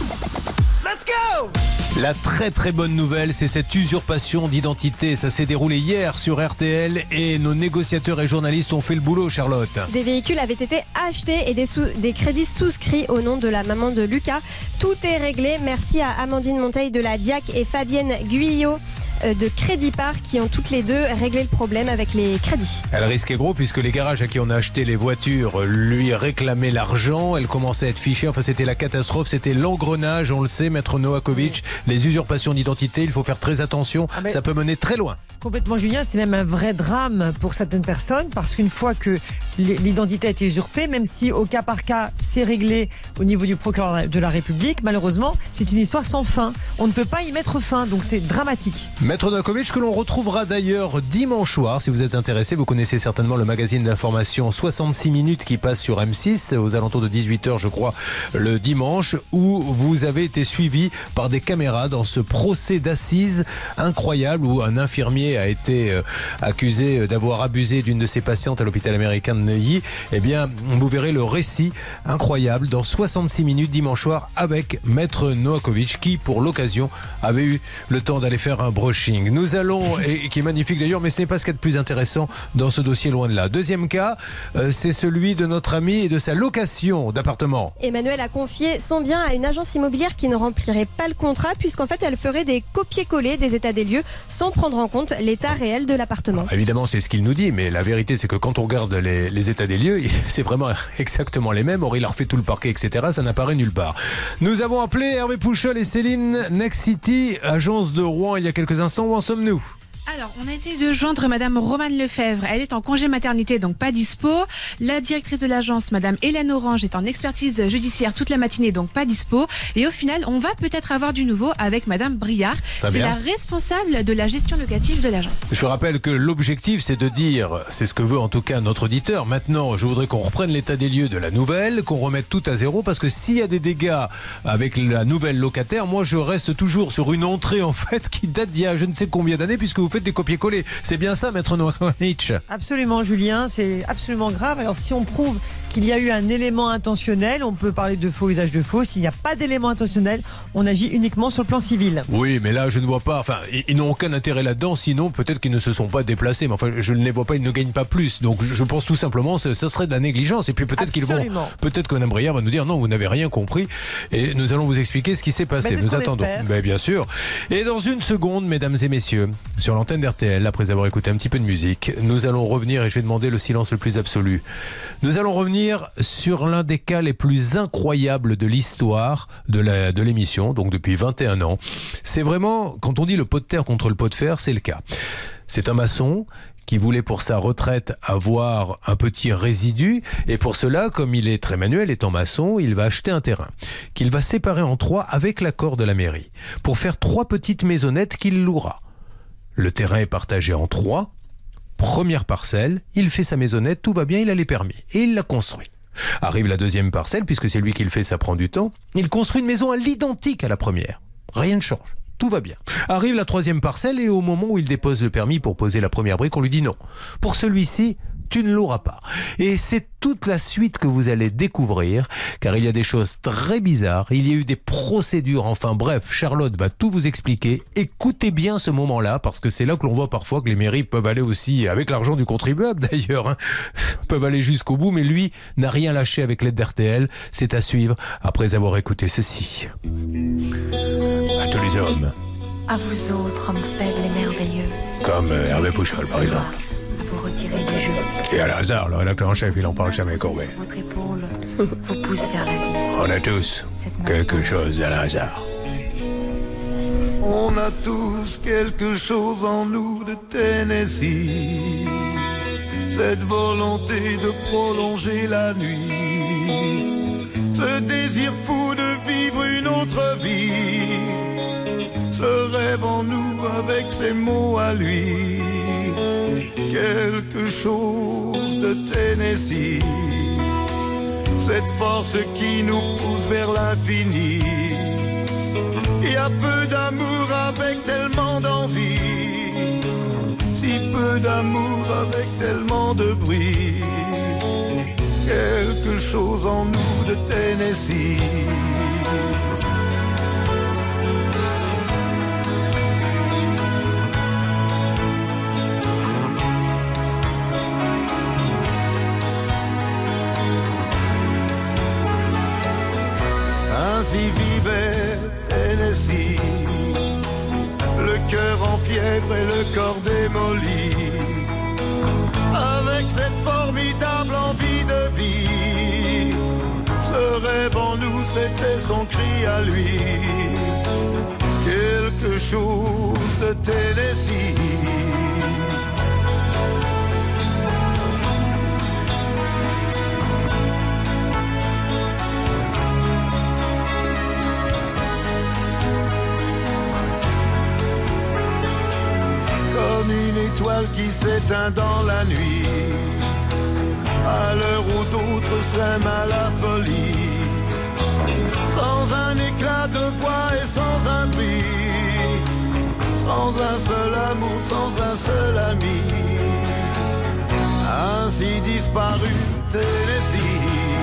Let's go! La très très bonne nouvelle, c'est cette usurpation d'identité. Ça s'est déroulé hier sur RTL et nos négociateurs et journalistes ont fait le boulot, Charlotte. Des véhicules avaient été achetés et des crédits souscrits au nom de la maman de Lucas. Tout est réglé. Merci à Amandine Monteil de la Diac et Fabienne Guyot de Crédit Parc qui ont toutes les deux réglé le problème avec les crédits. Elle risquait gros puisque les garages à qui on a acheté les voitures lui réclamaient l'argent. Elle commençait à être fichée. Enfin, c'était la catastrophe. C'était l'engrenage. On le sait, Maître Novakovic. Les usurpations d'identité, il faut faire très attention. Ça peut mener très loin. Complètement, Julien, c'est même un vrai drame pour certaines personnes parce qu'une fois que l'identité a été usurpée, même si au cas par cas c'est réglé au niveau du procureur de la République, malheureusement c'est une histoire sans fin. On ne peut pas y mettre fin, donc c'est dramatique. Maître Novakovic, que l'on retrouvera d'ailleurs dimanche soir, si vous êtes intéressé, vous connaissez certainement le magazine d'information 66 minutes qui passe sur M6 aux alentours de 18h je crois le dimanche, où vous avez été suivi par des caméras dans ce procès d'assises incroyable où un infirmier a été accusé d'avoir abusé d'une de ses patientes à l'hôpital américain de Neuilly. Eh bien, vous verrez le récit incroyable dans 66 minutes dimanche soir avec Maître Novakovic qui, pour l'occasion, avait eu le temps d'aller faire un brushing. Nous allons, et qui est magnifique d'ailleurs, mais ce n'est pas ce qu'il y a de plus intéressant dans ce dossier, loin de là. Deuxième cas, c'est celui de notre ami et de sa location d'appartement. Emmanuel a confié son bien à une agence immobilière qui ne remplirait pas le contrat puisqu'en fait elle ferait des copier-coller des états des lieux sans prendre en compte l'état réel de l'appartement. Alors, évidemment, c'est ce qu'il nous dit, mais la vérité, c'est que quand on regarde les états des lieux, c'est vraiment exactement les mêmes. Or, il a refait tout le parquet, etc. Ça n'apparaît nulle part. Nous avons appelé Hervé Pouchol et Céline, Next City, agence de Rouen, il y a quelques instants. Où en sommes-nous ? Alors, on a essayé de joindre Madame Romane Lefebvre. Elle est en congé maternité, donc pas dispo. La directrice de l'agence, Madame Hélène Orange, est en expertise judiciaire toute la matinée, donc pas dispo. Et au final, on va peut-être avoir du nouveau avec Madame Briard. Très C'est bien. la responsable de la gestion locative de l'agence. Je rappelle que l'objectif, c'est de dire, c'est ce que veut en tout cas notre auditeur. Maintenant, je voudrais qu'on reprenne l'état des lieux de la nouvelle, qu'on remette tout à zéro, parce que s'il y a des dégâts avec la nouvelle locataire, moi je reste toujours sur une entrée en fait qui date d'il y a je ne sais combien d'années, puisque vous faites des copier-coller. C'est bien ça, maître Noakovitch? Absolument, Julien, c'est absolument grave. Alors, si on prouve qu'il y a eu un élément intentionnel, on peut parler de faux usage de faux. S'il n'y a pas d'élément intentionnel, on agit uniquement sur le plan civil. Oui, mais là, je ne vois pas. Enfin, ils n'ont aucun intérêt là-dedans, sinon peut-être qu'ils ne se sont pas déplacés. Mais enfin, je ne les vois pas, ils ne gagnent pas plus. Donc, je pense tout simplement que ça serait de la négligence. Et puis peut-être qu'ils vont. Peut-être que Mme Briard va nous dire non, vous n'avez rien compris. Et nous allons vous expliquer ce qui s'est passé. Nous attendons. Mais bien sûr. Et dans une seconde, mesdames et messieurs, sur l'antenne d'RTL, après avoir écouté un petit peu de musique, nous allons revenir, et je vais demander le silence le plus absolu. Nous allons revenir sur l'un des cas les plus incroyables de l'histoire de l'émission, donc depuis 21 ans. C'est vraiment, quand on dit le pot de terre contre le pot de fer, c'est le cas. C'est un maçon qui voulait pour sa retraite avoir un petit résidu, et pour cela, comme il est très manuel, étant maçon, il va acheter un terrain qu'il va séparer en 3 avec l'accord de la mairie, pour faire 3 petites maisonnettes qu'il louera. Le terrain est partagé en 3. Première parcelle, il fait sa maisonnette, tout va bien, il a les permis. Et il la construit. Arrive la deuxième parcelle, puisque c'est lui qui le fait, ça prend du temps. Il construit une maison à l'identique à la première. Rien ne change. Tout va bien. Arrive la troisième parcelle, et au moment où il dépose le permis pour poser la première brique, on lui dit non. Pour celui-ci, tu ne l'auras pas. Et c'est toute la suite que vous allez découvrir, car il y a des choses très bizarres, il y a eu des procédures, enfin bref, Charlotte va tout vous expliquer. Écoutez bien ce moment-là, parce que c'est là que l'on voit parfois que les mairies peuvent aller aussi, avec l'argent du contribuable d'ailleurs, peuvent aller jusqu'au bout, mais lui n'a rien lâché avec l'aide d'RTL. C'est à suivre après avoir écouté ceci. À tous les hommes. À vous autres, hommes faibles et merveilleux. Comme Hervé Pouchol par exemple. Vous retirez du jeu. Et à Lazare, le rédacteur en chef, il en parle jamais, Courbet. Votre épaule vous pousse vers la vie. On a tous quelque chose à Lazare. On a tous quelque chose en nous de Tennessee. Cette volonté de prolonger la nuit. Ce désir fou de vivre une autre vie. Ce rêve en nous avec ses mots à lui. Quelque chose de Tennessee. Cette force qui nous pousse vers l'infini. Il y a peu d'amour avec tellement d'envie. Si peu d'amour avec tellement de bruit. Quelque chose en nous de Tennessee. Ainsi vivait Tennessee, le cœur en fièvre et le corps démoli, avec cette formidable envie de vie. Ce rêve en nous, c'était son cri à lui. Quelque chose de Tennessee. Comme une étoile qui s'éteint dans la nuit, à l'heure où d'autres s'aiment à la folie, sans un éclat de voix et sans un bruit, sans un seul amour, sans un seul ami, ainsi disparu Tennessee.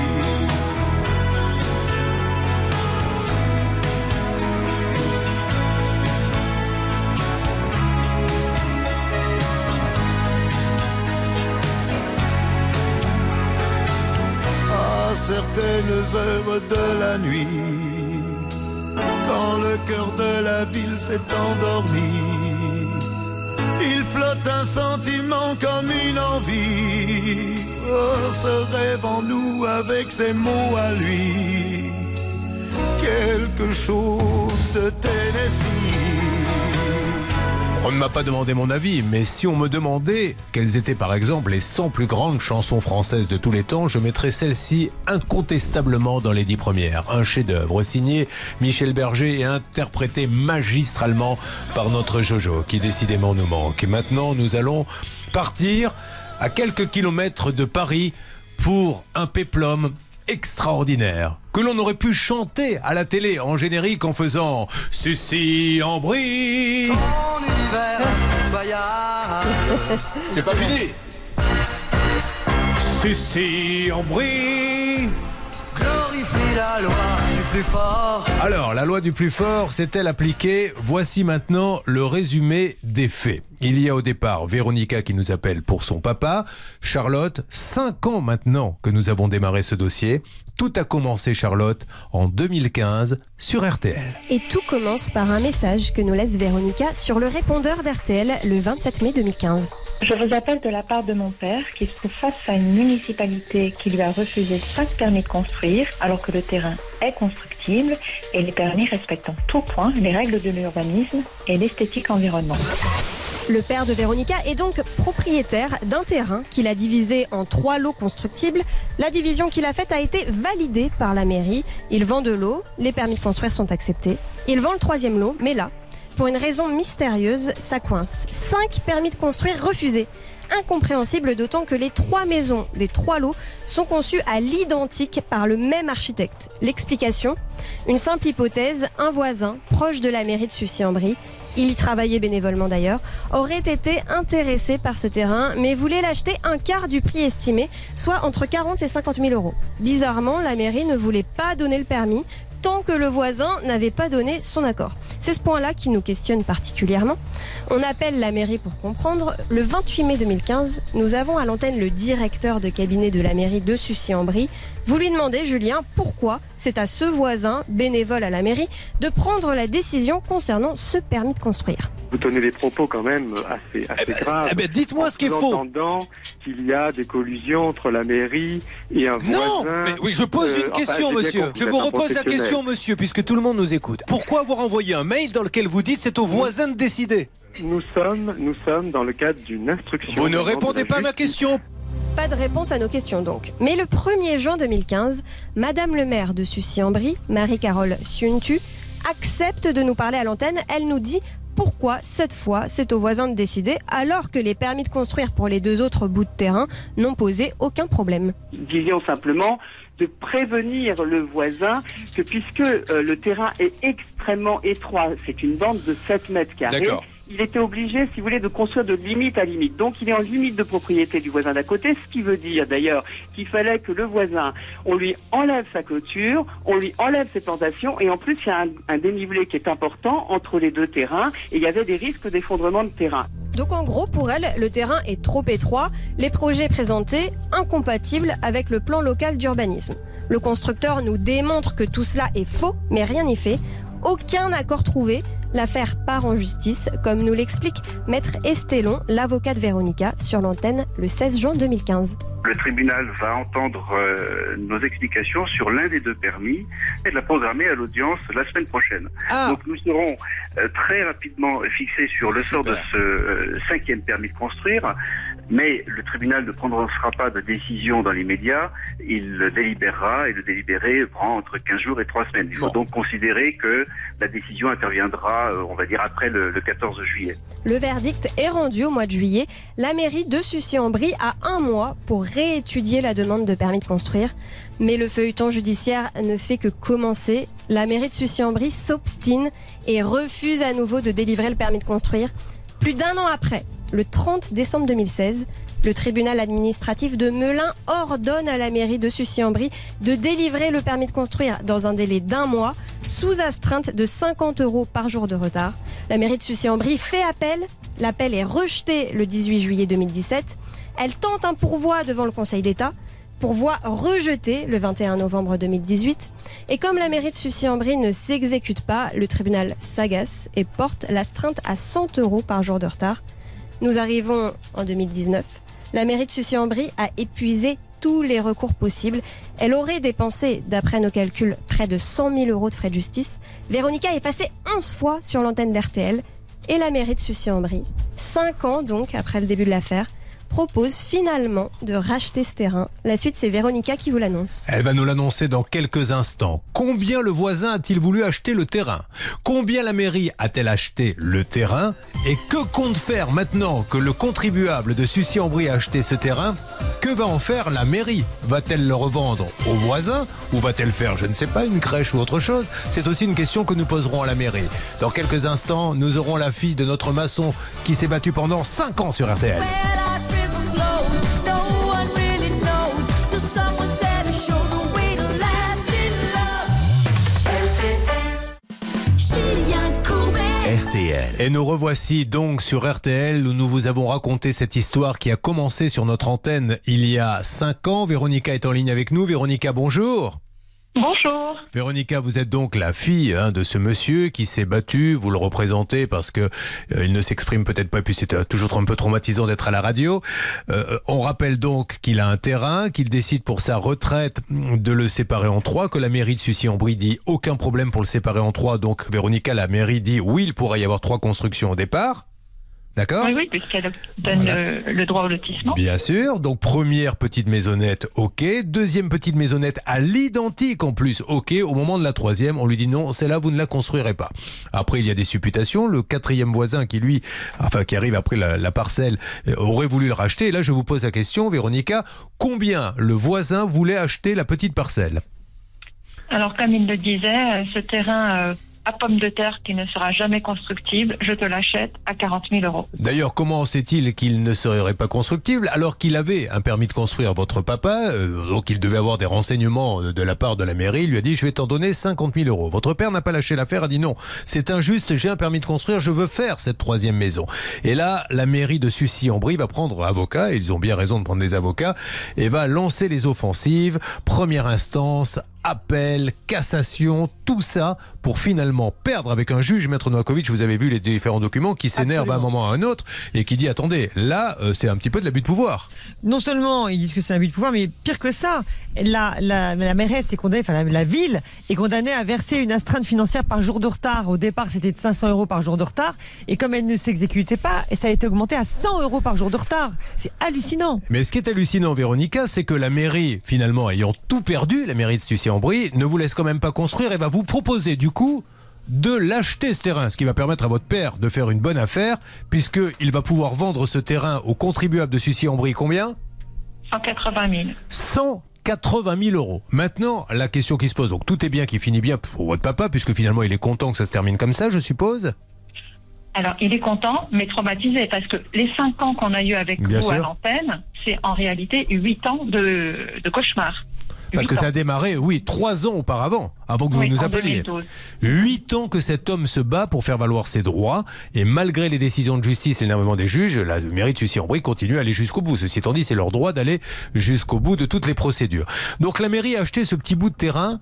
Certaines heures de la nuit, quand le cœur de la ville s'est endormi, il flotte un sentiment comme une envie. Oh, ce rêve en nous avec ses mots à lui. Quelque chose de Tennessee. On ne m'a pas demandé mon avis, mais si on me demandait quelles étaient par exemple les 100 plus grandes chansons françaises de tous les temps, je mettrais celle-ci incontestablement dans les 10 premières. Un chef-d'œuvre signé Michel Berger et interprété magistralement par notre Jojo, qui décidément nous manque. Et maintenant, nous allons partir à quelques kilomètres de Paris pour un péplum extraordinaire que l'on aurait pu chanter à la télé en générique en faisant Sucy en Brie. C'est pas fini. Sucy en Brie. Glorifie la loi du plus fort. Alors, la loi du plus fort s'est-elle appliquée? Voici maintenant le résumé des faits. Il y a au départ Véronica qui nous appelle pour son papa. Charlotte, 5 ans maintenant que nous avons démarré ce dossier. Tout a commencé, Charlotte, en 2015 sur RTL. Et tout commence par un message que nous laisse Véronica sur le répondeur d'RTL le 27 mai 2015. Je vous appelle de la part de mon père qui se trouve face à une municipalité qui lui a refusé 5 permis de construire alors que le terrain est constructible et les permis respectent en tout point les règles de l'urbanisme et l'esthétique environnement. Le père de Véronica est donc propriétaire d'un terrain qu'il a divisé en 3 lots constructibles. La division qu'il a faite a été validée par la mairie. Il vend 2 lots, les permis de construire sont acceptés. Il vend le 3e lot, mais là, pour une raison mystérieuse, ça coince. 5 permis de construire refusés. Incompréhensible, d'autant que les 3 maisons des 3 lots sont conçues à l'identique par le même architecte. L'explication ? Une simple hypothèse, un voisin, proche de la mairie de Sucy-en-Brie, il y travaillait bénévolement d'ailleurs, aurait été intéressé par ce terrain, mais voulait l'acheter un quart du prix estimé, soit entre 40 et 50 000 euros. Bizarrement, la mairie ne voulait pas donner le permis tant que le voisin n'avait pas donné son accord. C'est ce point-là qui nous questionne particulièrement. On appelle la mairie pour comprendre. Le 28 mai 2015, nous avons à l'antenne le directeur de cabinet de la mairie de Sucy-en-Brie. Vous lui demandez, Julien, pourquoi c'est à ce voisin, bénévole à la mairie, de prendre la décision concernant ce permis de construire. Vous tenez des propos quand même assez graves. Dites-moi ce qui est faux. En entendant qu'il y a des collusions entre la mairie et un voisin. Non, mais oui, je pose une question, monsieur. Je vous repose la question, monsieur, puisque tout le monde nous écoute. Pourquoi avoir envoyé un mail dans lequel vous dites c'est au voisin de décider? Nous sommes dans le cadre d'une instruction. Vous ne répondez pas à ma question. Pas de réponse à nos questions donc. Mais le 1er juin 2015, Madame le maire de Sucy-en-Brie, Marie-Carole Siuntu, accepte de nous parler à l'antenne. Elle nous dit pourquoi, cette fois, c'est aux voisins de décider, alors que les permis de construire pour les 2 autres bouts de terrain n'ont posé aucun problème. Disons simplement de prévenir le voisin que puisque le terrain est extrêmement étroit, c'est une bande de 7 mètres carrés. D'accord. Il était obligé, si vous voulez, de construire de limite à limite. Donc il est en limite de propriété du voisin d'à côté, ce qui veut dire d'ailleurs qu'il fallait que le voisin, on lui enlève sa clôture, on lui enlève ses plantations, et en plus il y a un dénivelé qui est important entre les 2 terrains, et il y avait des risques d'effondrement de terrain. Donc en gros, pour elle, le terrain est trop étroit, les projets présentés incompatibles avec le plan local d'urbanisme. Le constructeur nous démontre que tout cela est faux, mais rien n'y fait. Aucun accord trouvé. L'affaire part en justice, comme nous l'explique Maître Estelon, l'avocat de Véronica, sur l'antenne le 16 juin 2015. Le tribunal va entendre nos explications sur l'un des 2 permis et la programmer à l'audience la semaine prochaine. Donc nous serons très rapidement fixés sur le sort de ce 5e permis de construire. Mais le tribunal ne prononcera pas de décision dans l'immédiat, il délibérera, et le délibéré prend entre 15 jours et 3 semaines. Il faut donc considérer que la décision interviendra, on va dire, après le 14 juillet. Le verdict est rendu au mois de juillet. La mairie de Sucy-en-Brie a 1 mois pour réétudier la demande de permis de construire. Mais le feuilleton judiciaire ne fait que commencer. La mairie de Sucy-en-Brie s'obstine et refuse à nouveau de délivrer le permis de construire. Plus d'1 an après, le 30 décembre 2016, le tribunal administratif de Melun ordonne à la mairie de Sucy-en-Brie de délivrer le permis de construire dans un délai d'1 mois, sous astreinte de 50 € par jour de retard. La mairie de Sucy-en-Brie fait appel. L'appel est rejeté le 18 juillet 2017. Elle tente un pourvoi devant le Conseil d'État. Pourvoi rejeté le 21 novembre 2018. Et comme la mairie de Sucy-en-Brie ne s'exécute pas, le tribunal s'agace et porte l'astreinte à 100 € par jour de retard. Nous arrivons en 2019. La mairie de Sucy-en-Brie a épuisé tous les recours possibles. Elle aurait dépensé, d'après nos calculs, près de 100 000 € de frais de justice. Véronica est passée 11 fois sur l'antenne d'RTL. Et la mairie de Sucy-en-Brie, 5 ans donc après le début de l'affaire, propose finalement de racheter ce terrain. La suite, c'est Véronica qui vous l'annonce. Elle va nous l'annoncer dans quelques instants. Combien le voisin a-t-il voulu acheter le terrain? Combien la mairie a-t-elle acheté le terrain? Et que compte faire maintenant que le contribuable de Sucy-en-Brie a acheté ce terrain? Que va en faire la mairie? Va-t-elle le revendre aux voisins? Ou va-t-elle faire, je ne sais pas, une crèche ou autre chose? C'est aussi une question que nous poserons à la mairie. Dans quelques instants, nous aurons la fille de notre maçon qui s'est battue pendant 5 ans sur RTL. RTL. Et nous revoici donc sur RTL où nous vous avons raconté cette histoire qui a commencé sur notre antenne il y a 5 ans. Véronica est en ligne avec nous. Véronica, bonjour. Bonjour. Véronica, vous êtes donc la fille de ce monsieur qui s'est battu. Vous le représentez parce que il ne s'exprime peut-être pas, puis c'est toujours un peu traumatisant d'être à la radio. On rappelle donc qu'il a un terrain, qu'il décide pour sa retraite de le séparer en 3, que la mairie de Sucy-en-Brie dit aucun problème pour le séparer en 3. Donc Véronica, la mairie dit oui, il pourrait y avoir 3 constructions au départ. D'accord ? Oui, puisqu'elle donne le droit au lotissement. Bien sûr. Donc, première petite maisonnette, OK. Deuxième petite maisonnette à l'identique en plus, OK. Au moment de la troisième, on lui dit non, celle-là, vous ne la construirez pas. Après, il y a des supputations. Le 4e voisin qui, lui, qui arrive après la parcelle, aurait voulu le racheter. Et là, je vous pose la question, Véronica, combien le voisin voulait acheter la petite parcelle ? Alors, comme il le disait, ce terrain à pomme de terre qui ne sera jamais constructible, je te l'achète à 40 000 €. D'ailleurs, comment sait-il qu'il ne serait pas constructible alors qu'il avait un permis de construire, votre papa, donc il devait avoir des renseignements de la part de la mairie, il lui a dit je vais t'en donner 50 000 €. Votre père n'a pas lâché l'affaire, a dit non, c'est injuste, j'ai un permis de construire, je veux faire cette 3e maison. Et là, la mairie de Sucy-en-Brie va prendre avocat, et ils ont bien raison de prendre des avocats, et va lancer les offensives, première instance, appel, cassation, tout ça pour finalement perdre avec un juge, Maître Novakovic, vous avez vu les différents documents, qui s'énerve à un moment à un autre et qui dit attendez, là c'est un petit peu de l'abus de pouvoir. Non seulement ils disent que c'est un abus de pouvoir, mais pire que ça, la mairesse est condamnée, enfin la ville est condamnée à verser une astreinte financière par jour de retard. Au départ c'était de 500 € par jour de retard, et comme elle ne s'exécutait pas, ça a été augmenté à 100 € par jour de retard. C'est hallucinant. Mais ce qui est hallucinant, Véronica, c'est que la mairie, finalement ayant tout perdu, la mairie de Sucy-en-Brie, ne vous laisse quand même pas construire et va vous proposer du coup de l'acheter ce terrain, ce qui va permettre à votre père de faire une bonne affaire, puisqu'il va pouvoir vendre ce terrain aux contribuables de Sucy-en-Brie. Combien ? 180 000. 180 000 €. Maintenant, la question qui se pose, donc tout est bien qui finit bien pour votre papa, puisque finalement il est content que ça se termine comme ça, je suppose ? Alors, il est content, mais traumatisé, parce que les 5 ans qu'on a eu avec vous à l'antenne, c'est en réalité 8 ans de cauchemar. Parce que ça a démarré, 3 ans auparavant, avant que vous nous appeliez. 8 ans que cet homme se bat pour faire valoir ses droits, et malgré les décisions de justice et l'énervement des juges, la mairie de Sucy-en-Brie continue à aller jusqu'au bout. Ceci étant dit, c'est leur droit d'aller jusqu'au bout de toutes les procédures. Donc la mairie a acheté ce petit bout de terrain,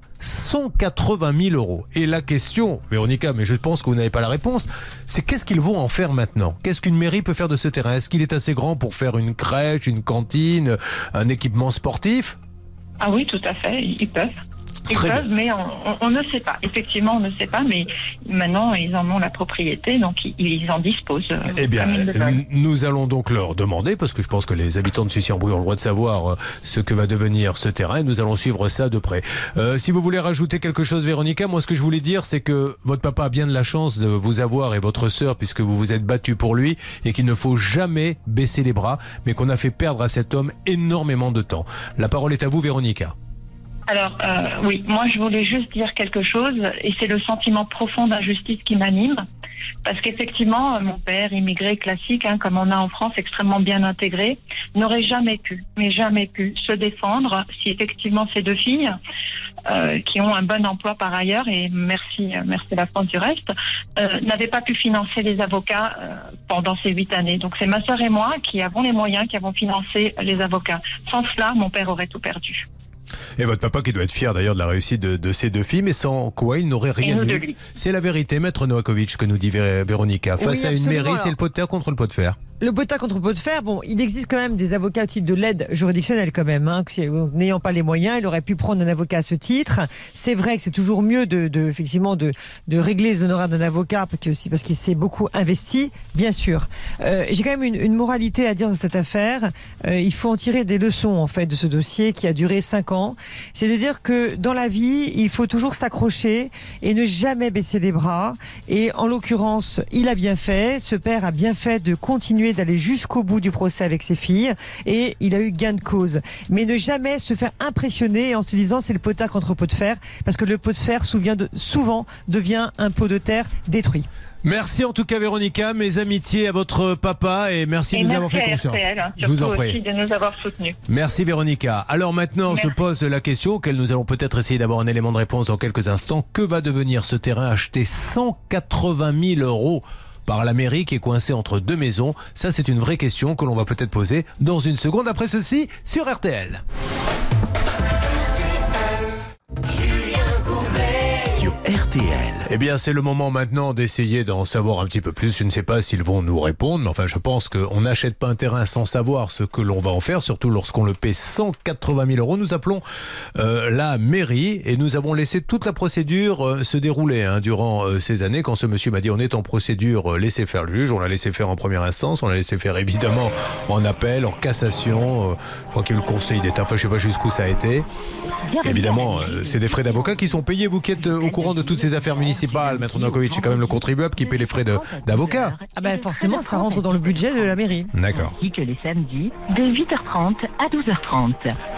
180 000 €. Et la question, Véronica, mais je pense que vous n'avez pas la réponse, c'est qu'est-ce qu'ils vont en faire maintenant ? Qu'est-ce qu'une mairie peut faire de ce terrain ? Est-ce qu'il est assez grand pour faire une crèche, une cantine, un équipement sportif ? Ah oui, tout à fait, ils peuvent. Ils peuvent, mais on ne sait pas. Effectivement, on ne sait pas, mais maintenant, ils en ont la propriété, donc ils en disposent. Eh bien, nous allons donc leur demander, parce que je pense que les habitants de Sucy-en-Brie ont le droit de savoir ce que va devenir ce terrain, et nous allons suivre ça de près. Si vous voulez rajouter quelque chose, Véronica, moi ce que je voulais dire, c'est que votre papa a bien de la chance de vous avoir, et votre sœur, puisque vous vous êtes battu pour lui, et qu'il ne faut jamais baisser les bras, mais qu'on a fait perdre à cet homme énormément de temps. La parole est à vous, Véronica. Alors, oui, moi je voulais juste dire quelque chose, et c'est le sentiment profond d'injustice qui m'anime, parce qu'effectivement, mon père, immigré classique, comme on a en France, extrêmement bien intégré, n'aurait jamais pu se défendre si effectivement ces 2 filles, qui ont un bon emploi par ailleurs, et merci la France du reste, n'avaient pas pu financer les avocats pendant ces 8 années. Donc c'est ma sœur et moi qui avons les moyens, qui avons financé les avocats. Sans cela, mon père aurait tout perdu. Et votre papa qui doit être fier d'ailleurs de la réussite de ces 2 filles, mais sans quoi il n'aurait rien eu. C'est la vérité, Maître Novakovic, que nous dit Véronica. Face à une mairie, c'est le pot de terre contre le pot de fer. le potin contre pot de fer, bon, il existe quand même des avocats au titre de l'aide juridictionnelle quand même. N'ayant pas les moyens, il aurait pu prendre un avocat à ce titre. C'est vrai que c'est toujours mieux effectivement de régler les honoraires d'un avocat parce qu'il s'est beaucoup investi, bien sûr. J'ai quand même une moralité à dire dans cette affaire. Il faut en tirer des leçons en fait de ce dossier qui a duré 5 ans. C'est de dire que dans la vie, il faut toujours s'accrocher et ne jamais baisser les bras. Et en l'occurrence, il a bien fait. Ce père a bien fait de continuer d'aller jusqu'au bout du procès avec ses filles et il a eu gain de cause. Mais ne jamais se faire impressionner en se disant c'est le potin contre pot de fer, parce que le pot de fer souvent devient un pot de terre détruit. Merci en tout cas Véronica, mes amitiés à votre papa et merci de nous avoir fait confiance. Je vous en prie. Aussi de nous avoir soutenus. Merci Véronica. Alors maintenant se pose la question auquel nous allons peut-être essayer d'avoir un élément de réponse dans quelques instants. Que va devenir ce terrain acheté 180 000 € par la mairie qui est coincée entre 2 maisons? Ça, c'est une vraie question que l'on va peut-être poser dans une seconde après ceci sur RTL. Sur RTL. Eh bien, c'est le moment maintenant d'essayer d'en savoir un petit peu plus. Je ne sais pas s'ils vont nous répondre, mais enfin, je pense qu'on n'achète pas un terrain sans savoir ce que l'on va en faire, surtout lorsqu'on le paie 180 000 €. Nous appelons la mairie et nous avons laissé toute la procédure se dérouler durant ces années. Quand ce monsieur m'a dit on est en procédure, laissez faire le juge, on l'a laissé faire en première instance, on l'a laissé faire évidemment en appel, en cassation. Je crois qu'il y a eu le conseil d'État, enfin, je ne sais pas jusqu'où ça a été. Évidemment, c'est des frais d'avocat qui sont payés. Vous qui êtes au courant de toutes ces affaires municipales, Maître Novakovic, c'est quand même le contribuable qui paie les frais d'avocat. Ah ben forcément, ça rentre dans le budget de la mairie. D'accord. Ainsi que les samedis de 8h30 à 12h30.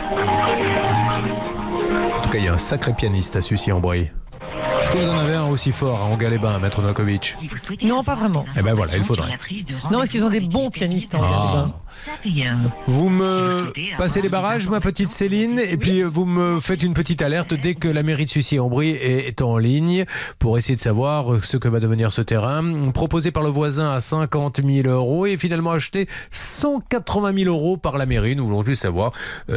En tout cas, il y a un sacré pianiste à Sucy-en-Brie. Est-ce que vous en avez un aussi fort à Angers-les-Bains, Maître Novakovic? Non, pas vraiment. Eh ben voilà, il faudrait. Non, parce qu'ils ont des bons pianistes en Angers-les-Bains. Vous me passez les barrages, ma petite Céline, et puis vous me faites une petite alerte dès que la mairie de Sucy-en-Brie est en ligne pour essayer de savoir ce que va devenir ce terrain. Proposé par le voisin à 50 000 € et finalement acheté 180 000 € par la mairie. Nous voulons juste savoir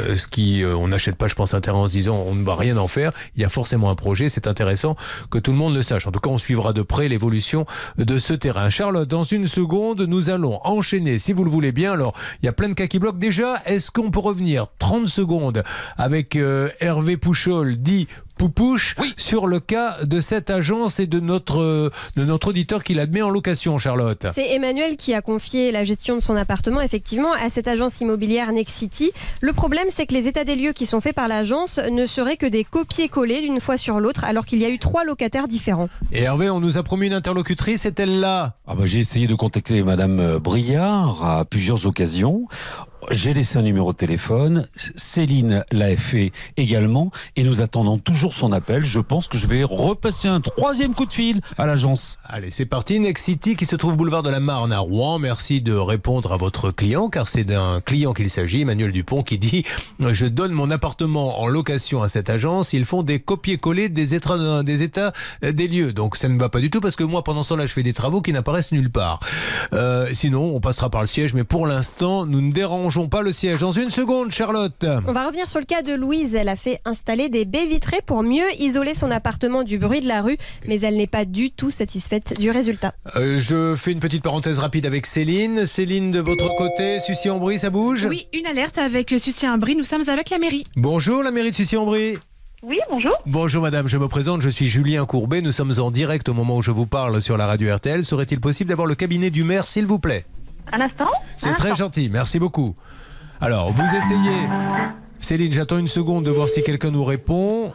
on n'achète pas, je pense, un terrain en se disant on ne va rien en faire. Il y a forcément un projet, c'est intéressant que tout le monde le sache. En tout cas, on suivra de près l'évolution de ce terrain. Charlotte, dans une seconde, nous allons enchaîner, si vous le voulez bien. Alors, il y a plein de cas qui bloquent. Déjà, est-ce qu'on peut revenir 30 secondes avec Hervé Pouchol, dit Poupouche, sur le cas de cette agence et de notre auditeur qui l'admet en location, Charlotte? C'est Emmanuel qui a confié la gestion de son appartement, effectivement, à cette agence immobilière Nexity. Le problème, c'est que les états des lieux qui sont faits par l'agence ne seraient que des copier-coller d'une fois sur l'autre, alors qu'il y a eu 3 locataires différents. Et Hervé, on nous a promis une interlocutrice, est-elle là? J'ai essayé de contacter Madame Briard à plusieurs occasions. J'ai laissé un numéro de téléphone, Céline l'a fait également, et nous attendons toujours son appel. Je pense que je vais repasser un 3e coup de fil à l'agence. Allez, c'est parti. Nexity qui se trouve boulevard de la Marne à Rouen. Merci de répondre à votre client, car c'est d'un client qu'il s'agit, Emmanuel Dupont, qui dit « Je donne mon appartement en location à cette agence, ils font des copier-coller des états des lieux. » Donc ça ne va pas du tout, parce que moi, pendant ce temps-là, je fais des travaux qui n'apparaissent nulle part. Sinon, on passera par le siège, mais pour l'instant, nous ne dérangeons pas le siège. Dans une seconde, Charlotte. On va revenir sur le cas de Louise. Elle a fait installer des baies vitrées pour mieux isoler son appartement du bruit de la rue, mais elle n'est pas du tout satisfaite du résultat. Je fais une petite parenthèse rapide avec Céline. Céline, de votre côté, Sucy-en-Brie, ça bouge? Oui, une alerte avec Sucy-en-Brie. Nous sommes avec la mairie. Bonjour, la mairie de Sucy-en-Brie. Oui, bonjour. Bonjour madame, je me présente, je suis Julien Courbet. Nous sommes en direct au moment où je vous parle sur la radio RTL. Serait-il possible d'avoir le cabinet du maire, s'il vous plaît? Un instant. C'est très gentil, merci beaucoup. Alors, vous essayez. Céline, j'attends une seconde de voir si quelqu'un nous répond.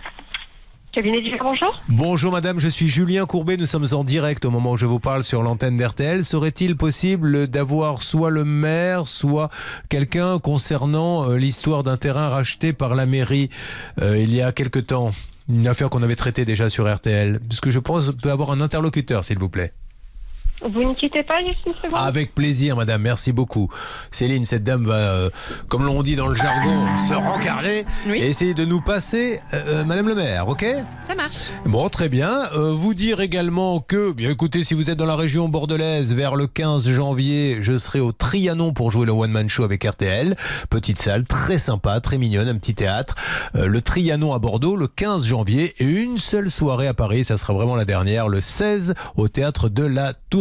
Cabinet du bonjour. Bonjour madame, je suis Julien Courbet, nous sommes en direct au moment où je vous parle sur l'antenne d'RTL. Serait-il possible d'avoir soit le maire, soit quelqu'un concernant l'histoire d'un terrain racheté par la mairie il y a quelque temps? Une affaire qu'on avait traitée déjà sur RTL. Parce que je pense qu'on peut avoir un interlocuteur, s'il vous plaît. Vous ne quittez pas juste une seconde? Avec plaisir, madame, merci beaucoup. Céline, cette dame va, comme l'on dit dans le jargon, se rencarder et essayer de nous passer madame le maire, ok? Ça marche. Bon, très bien. Vous dire également que, bien écoutez, si vous êtes dans la région bordelaise, vers le 15 janvier, je serai au Trianon pour jouer le One Man Show avec RTL. Petite salle, très sympa, très mignonne, un petit théâtre. Le Trianon à Bordeaux, le 15 janvier, et une seule soirée à Paris, ça sera vraiment la dernière, le 16 au théâtre de la Tour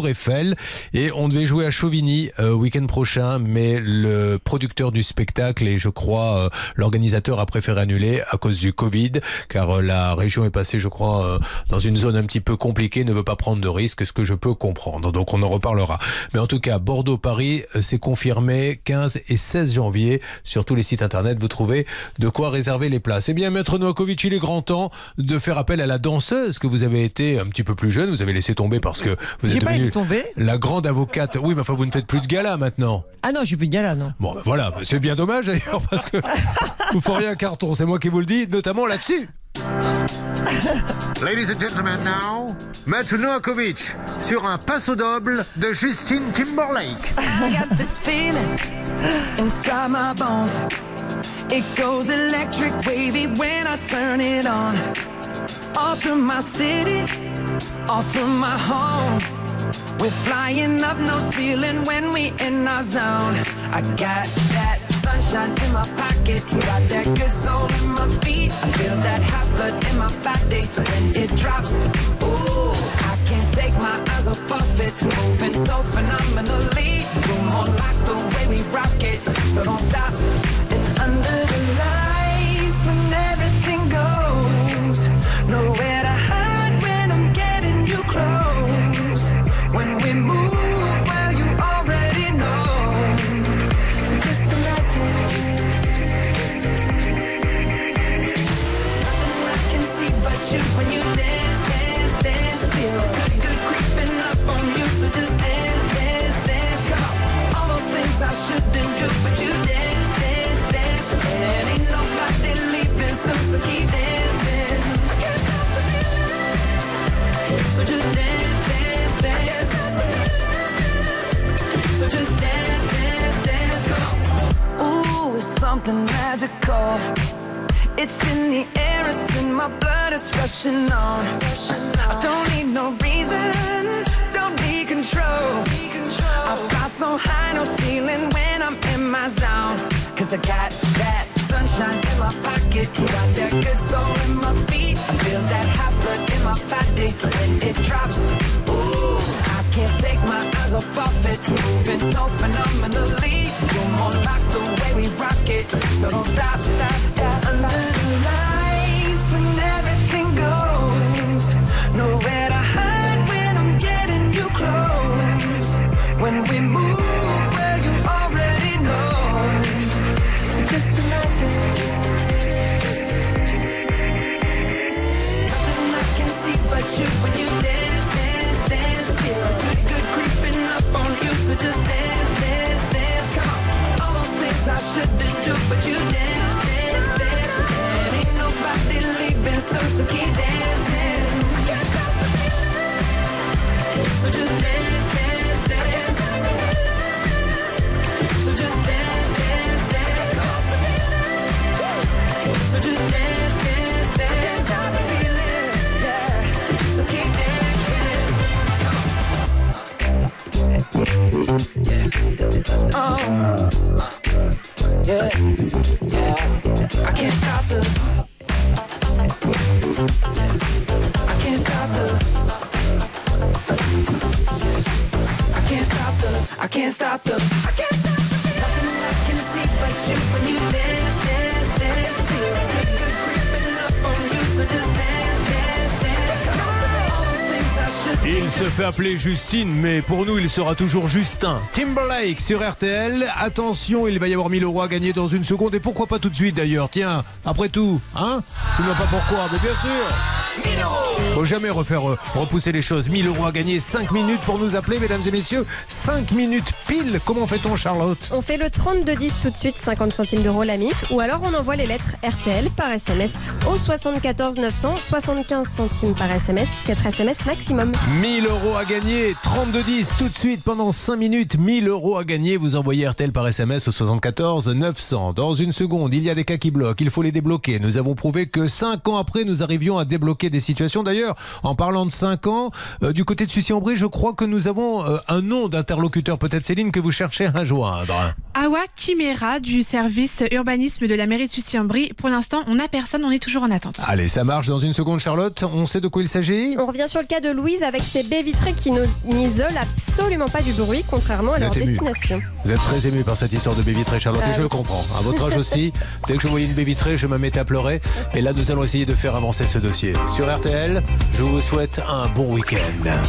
Tour Eiffel. Et on devait jouer à Chauvigny week-end prochain, mais le producteur du spectacle et je crois l'organisateur a préféré annuler à cause du Covid, car la région est passée, je crois, dans une zone un petit peu compliquée, ne veut pas prendre de risques, ce que je peux comprendre. Donc on en reparlera. Mais en tout cas, Bordeaux-Paris, c'est confirmé 15 et 16 janvier. Sur tous les sites internet, vous trouvez de quoi réserver les places. Eh bien, Maître Novakovic, il est grand temps de faire appel à la danseuse que vous avez été un petit peu plus jeune. Vous avez laissé tomber parce que vous êtes devenue la grande avocate. Oui, mais enfin, vous ne faites plus de gala maintenant. Ah non, je suis plus de gala, non. Bon, ben voilà, c'est bien dommage d'ailleurs parce que vous feriez un carton, c'est moi qui vous le dis, notamment là-dessus. Ladies and gentlemen, now, Maître Novakovic sur un passo doble de Justin Timberlake. I got this feeling inside my bones. It goes electric wavy when I turn it on. All through my city, all through my home. We're flying up, no ceiling when we in our zone. I got that sunshine in my pocket, got that good soul in my feet. I feel that hot blood in my body when it drops. Ooh, I can't take my eyes off it, moving so phenomenally. You're more like the way we rock it, so don't stop. And under the lights when everything goes, nowhere to hide when I'm getting you close. When we move, well, you already know. So just imagine. Nothing I can see but you when you dance, dance, dance. Feel good, good creeping up on you. So just dance, dance, dance. Come on. All those things I shouldn't do, but you dance, dance, dance. And ain't nobody leaving soon, so keep dancing. I can't stop the feeling. So just dance, dance, dance. So just dance, dance, dance, come on. Ooh, it's something magical. It's in the air, it's in my blood, it's rushing on. I don't need no reason, don't need control. I fly so high, no ceiling when I'm in my zone. Cause I got that sunshine in my pocket, got that good soul in my feet. I feel that hot blood in my body when it drops. Ooh, I can't take my eyes off it, moving so phenomenally. You're more like the way we rock it, so don't stop, stop, stop. Under the lights when everything goes, nowhere to hide when I'm getting you close. When we move, well, you already know. So just imagine. Nothing I can see but you when you dance, dance, dance. Feel good, good creeping up on you. So just dance, dance, dance. Come on. All those things I shouldn't do, but you dance, dance, dance. And ain't nobody leaving soon, so keep dancing. I can't stop the feeling. So just dance, dance, dance. So just dance, dance, dance. So just dance, dance, dance. Stop the feeling, yeah. So keep dancing. Oh, yeah, yeah. I can't stop the. I can't stop the. I can't stop the. I can't stop the. I can't stop the. Nothing I can see but you when you dance, dance, dance. Feel good, good creeping up on you. So just dance, dance, dance. All those things I should. Il se fait appeler Justine, mais pour nous, il sera toujours Justin. Timberlake sur RTL. Attention, il va y avoir 1000 € à gagner dans une seconde. Et pourquoi pas tout de suite d'ailleurs? Tiens, après tout, hein? Tu ne vois pas pourquoi, mais bien sûr. 1000 €. Faut jamais repousser les choses. 1000 € à gagner, 5 minutes pour nous appeler, mesdames et messieurs. 5 minutes pile. Comment fait-on, Charlotte? On fait le 3210 tout de suite, 50 centimes d'euros la minute. Ou alors on envoie les lettres RTL par SMS au 74 900, 75 centimes par SMS, 4 SMS maximum. 1000 € à gagner, 3210 tout de suite pendant 5 minutes. 1000 € à gagner, vous envoyez RTL par SMS au 74 900. Dans une seconde, il y a des cas qui bloquent, il faut les débloquer. Nous avons prouvé que 5 ans après, nous arrivions à débloquer débloquer des situations. D'ailleurs, en parlant de 5 ans, du côté de Sucy-en-Brie, je crois que nous avons un nom d'interlocuteur, peut-être Céline, que vous cherchez à joindre. Awa Kimera du service urbanisme de la mairie de Sucy-en-Brie. Pour l'instant, on n'a personne, on est toujours en attente. Allez, ça marche dans une seconde, Charlotte. On sait de quoi il s'agit ? On revient sur le cas de Louise avec ses baies vitrées qui n'isolent absolument pas du bruit, contrairement à leur destination. Vous êtes très ému par cette histoire de baie vitrée, Charlotte, et je le comprends. À votre âge aussi, dès que je voyais une baie vitrée, je me mettais à pleurer. Et là, nous allons essayer de faire avancer ce dossier. Sur RTL, je vous souhaite un bon week-end.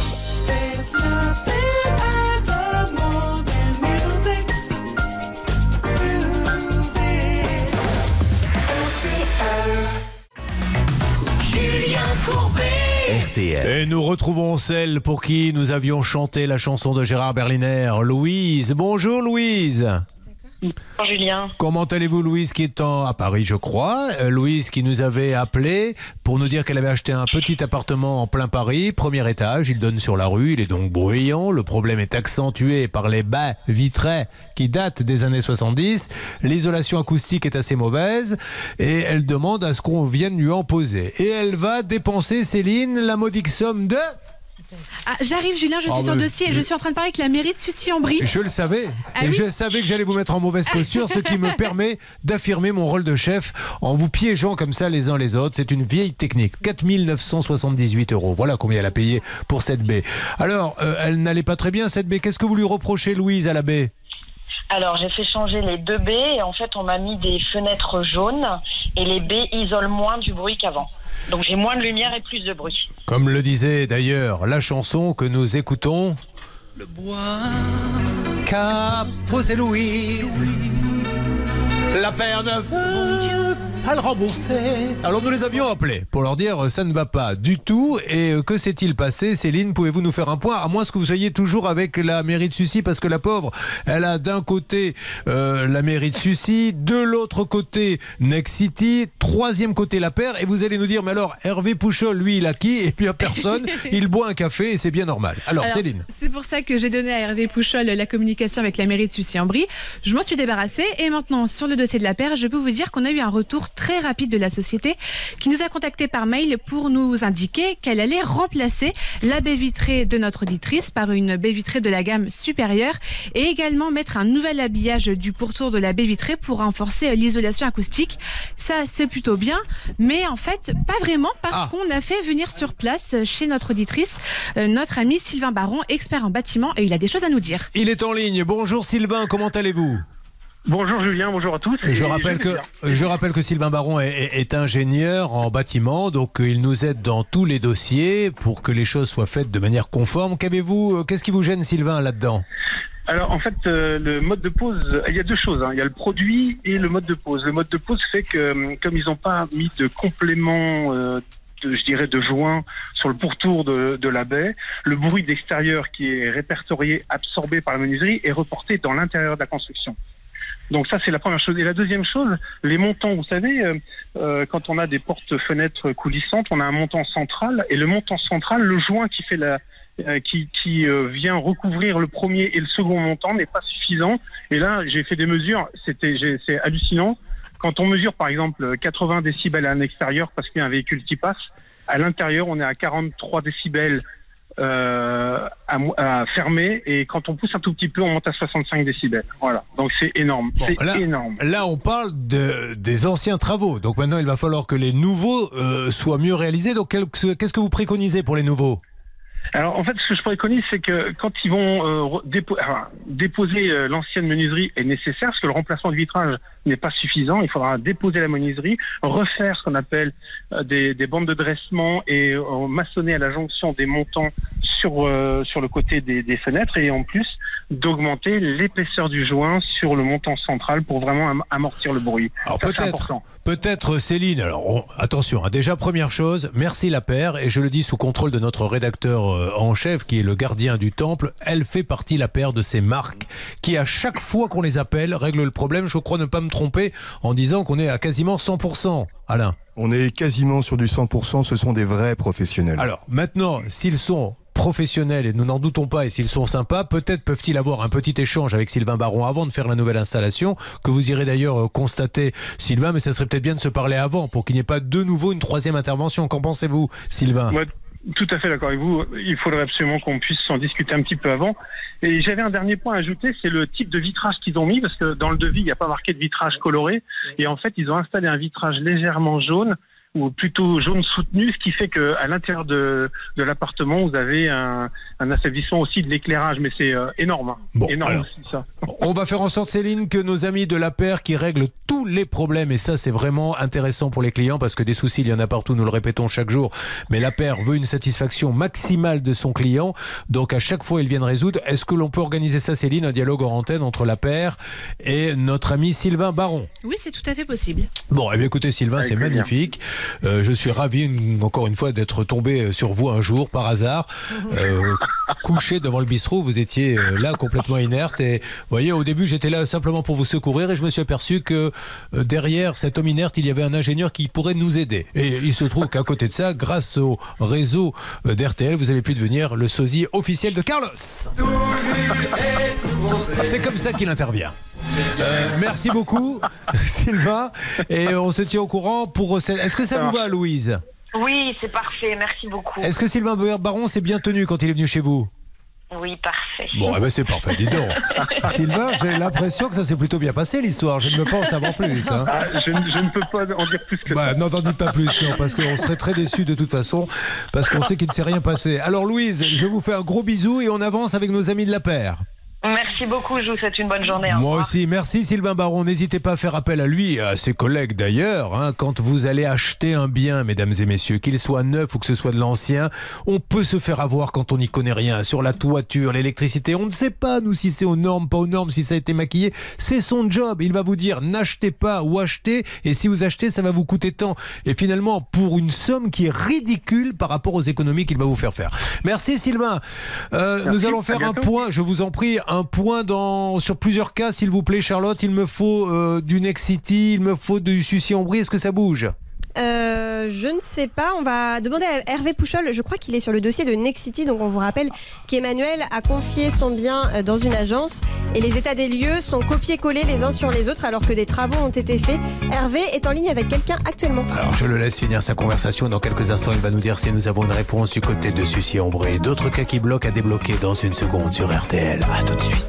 Julien Courbet. RTL. Et nous retrouvons celle pour qui nous avions chanté la chanson de Gérard Berliner, Louise. Bonjour Louise. Bonjour Julien. Comment allez-vous, Louise, qui est à Paris, je crois. Louise qui nous avait appelé pour nous dire qu'elle avait acheté un petit appartement en plein Paris, premier étage, il donne sur la rue, il est donc bruyant. Le problème est accentué par les baies vitrées qui datent des années 70. L'isolation acoustique est assez mauvaise et elle demande à ce qu'on vienne lui en poser. Et elle va dépenser, Céline, la modique somme de... Ah, j'arrive Julien, je suis sur le dossier et je suis en train de parler avec la mairie de Sucy-en-Brie. Je le savais. Et oui, je savais que j'allais vous mettre en mauvaise posture, ce qui me permet d'affirmer mon rôle de chef en vous piégeant comme ça les uns les autres. C'est une vieille technique. 4 978 €. Voilà combien elle a payé pour cette baie. Alors, elle n'allait pas très bien cette baie. Qu'est-ce que vous lui reprochez, Louise, à la baie ? Alors, j'ai fait changer les 2 baies et en fait, on m'a mis des fenêtres jaunes et les baies isolent moins du bruit qu'avant. Donc, j'ai moins de lumière et plus de bruit. Comme le disait d'ailleurs la chanson que nous écoutons. Le bois qu'a posé Louise, la paire ne veut pas le rembourser. Alors nous les avions appelés pour leur dire ça ne va pas du tout. Et que s'est-il passé, Céline? Pouvez-vous nous faire un point? À moins que vous soyez toujours avec la mairie de Sucy, parce que la pauvre, elle a d'un côté la mairie de Sucy, de l'autre côté Next City, troisième côté la paire. Et vous allez nous dire, mais alors Hervé Pouchol, lui, il a qui? Et puis à personne, il boit un café et c'est bien normal. Alors Céline. C'est pour ça que j'ai donné à Hervé Pouchol la communication avec la mairie de Sucy-en-Brie. Je m'en suis débarrassée et maintenant sur le dossier de la paire, je peux vous dire qu'on a eu un retour très rapide de la société qui nous a contacté par mail pour nous indiquer qu'elle allait remplacer la baie vitrée de notre auditrice par une baie vitrée de la gamme supérieure et également mettre un nouvel habillage du pourtour de la baie vitrée pour renforcer l'isolation acoustique. Ça, c'est plutôt bien, mais en fait, pas vraiment, parce qu'on a fait venir sur place chez notre auditrice notre ami Sylvain Baron, expert en bâtiment, et il a des choses à nous dire. Il est en ligne. Bonjour Sylvain, comment allez-vous ? Bonjour Julien, bonjour à tous. Je rappelle que Sylvain Baron est ingénieur en bâtiment, donc il nous aide dans tous les dossiers pour que les choses soient faites de manière conforme. Qu'est-ce qui vous gêne, Sylvain, là-dedans ? Alors en fait, le mode de pose, il y a deux choses. Il y a le produit et le mode de pose. Le mode de pose fait que, comme ils n'ont pas mis de complément de joint sur le pourtour de la baie, le bruit d'extérieur qui est répertorié, absorbé par la menuiserie, est reporté dans l'intérieur de la construction. Donc ça, c'est la première chose. Et la deuxième chose, les montants, vous savez, quand on a des portes-fenêtres coulissantes, on a un montant central, et le montant central, le joint qui fait qui vient recouvrir le premier et le second montant n'est pas suffisant. Et là, j'ai fait des mesures, c'est hallucinant. Quand on mesure, par exemple, 80 décibels à l'extérieur parce qu'il y a un véhicule qui passe, à l'intérieur, on est à 43 décibels à fermer, et quand on pousse un tout petit peu, on monte à 65 décibels. Voilà, donc c'est énorme. Énorme. Là, on parle des anciens travaux. Donc maintenant, il va falloir que les nouveaux soient mieux réalisés. Donc qu'est-ce que vous préconisez pour les nouveaux ? Alors en fait, ce que je préconise, c'est que quand ils vont déposer l'ancienne menuiserie est nécessaire, parce que le remplacement de vitrage n'est pas suffisant. Il faudra déposer la menuiserie, refaire ce qu'on appelle des bandes de dressement et maçonner à la jonction des montants sur le côté des fenêtres, et en plus d'augmenter l'épaisseur du joint sur le montant central pour vraiment amortir le bruit. Alors peut-être Céline, alors attention, déjà première chose, merci la paire, et je le dis sous contrôle de notre rédacteur en chef qui est le gardien du temple, elle fait partie, la paire, de ces marques qui à chaque fois qu'on les appelle règlent le problème. Je crois ne pas me tromper en disant qu'on est à quasiment 100%. Alain. On est quasiment sur du 100%, ce sont des vrais professionnels. Alors maintenant, s'ils sont professionnels, et nous n'en doutons pas, et s'ils sont sympas, peut-être peuvent-ils avoir un petit échange avec Sylvain Baron avant de faire la nouvelle installation, que vous irez d'ailleurs constater, Sylvain, mais ça serait peut-être bien de se parler avant, pour qu'il n'y ait pas de nouveau une troisième intervention. Qu'en pensez-vous, Sylvain ? Ouais, tout à fait d'accord avec vous. Il faudrait absolument qu'on puisse en discuter un petit peu avant. Et j'avais un dernier point à ajouter, c'est le type de vitrage qu'ils ont mis, parce que dans le devis, il n'y a pas marqué de vitrage coloré. Et en fait, ils ont installé un vitrage légèrement jaune, ou plutôt jaune soutenu, ce qui fait qu'à l'intérieur de l'appartement, vous avez un affaiblissement aussi de l'éclairage, mais c'est énorme. Bon, énorme alors, aussi, ça. On va faire en sorte, Céline, que nos amis de l'APER qui règlent tous les problèmes, et ça c'est vraiment intéressant pour les clients, parce que des soucis, il y en a partout, nous le répétons chaque jour, mais l'APER veut une satisfaction maximale de son client, donc à chaque fois ils viennent résoudre. Est-ce que l'on peut organiser ça, Céline, un dialogue hors antenne entre l'APER et notre ami Sylvain Baron? Oui, c'est tout à fait possible. Bon, eh bien écoutez Sylvain, c'est magnifique. Je suis ravi, encore une fois, d'être tombé sur vous un jour, par hasard. Couché devant le bistrot, vous étiez là complètement inerte. Et vous voyez, au début, j'étais là simplement pour vous secourir et je me suis aperçu que derrière cet homme inerte, il y avait un ingénieur qui pourrait nous aider. Et il se trouve qu'à côté de ça, grâce au réseau d'RTL, vous avez pu devenir le sosie officiel de Carlos. C'est comme ça qu'il intervient. Merci beaucoup, Sylvain. Et on se tient au courant pour... Est-ce que ça vous va, Louise? Oui, c'est parfait, merci beaucoup. Est-ce que Sylvain Baron s'est bien tenu quand il est venu chez vous? Oui, parfait. Bon, eh ben c'est parfait, dis donc. Sylvain, j'ai l'impression que ça s'est plutôt bien passé, l'histoire. Je ne veux pas en savoir plus. Hein. Je ne peux pas en dire plus que ça. Non, n'en dites pas plus, non, parce qu'on serait très déçus de toute façon, parce qu'on sait qu'il ne s'est rien passé. Alors Louise, je vous fais un gros bisou et on avance avec nos amis de la paire. Merci beaucoup, je vous souhaite une bonne journée. Moi aussi, merci Sylvain Baron. N'hésitez pas à faire appel à lui, à ses collègues d'ailleurs. Hein, quand vous allez acheter un bien, mesdames et messieurs, qu'il soit neuf ou que ce soit de l'ancien, on peut se faire avoir quand on n'y connaît rien. Sur la toiture, l'électricité, on ne sait pas, nous, si c'est aux normes, pas aux normes, si ça a été maquillé. C'est son job. Il va vous dire, n'achetez pas ou achetez. Et si vous achetez, ça va vous coûter tant. Et finalement, pour une somme qui est ridicule par rapport aux économies qu'il va vous faire faire. Merci Sylvain. Nous allons faire un point, je vous en prie, un point sur plusieurs cas, s'il vous plaît, Charlotte. Il me faut du Nexity, il me faut du Sucy-en-Brie. Est-ce que ça bouge ? Je ne sais pas, on va demander à Hervé Pouchol, je crois qu'il est sur le dossier de Nexity, donc on vous rappelle qu'Emmanuel a confié son bien dans une agence et les états des lieux sont copiés-collés les uns sur les autres alors que des travaux ont été faits. Hervé est en ligne avec quelqu'un actuellement. Alors je le laisse finir sa conversation, dans quelques instants il va nous dire si nous avons une réponse du côté de Sucy-en-Brie. D'autres cas qui bloquent à débloquer dans une seconde sur RTL. A tout de suite.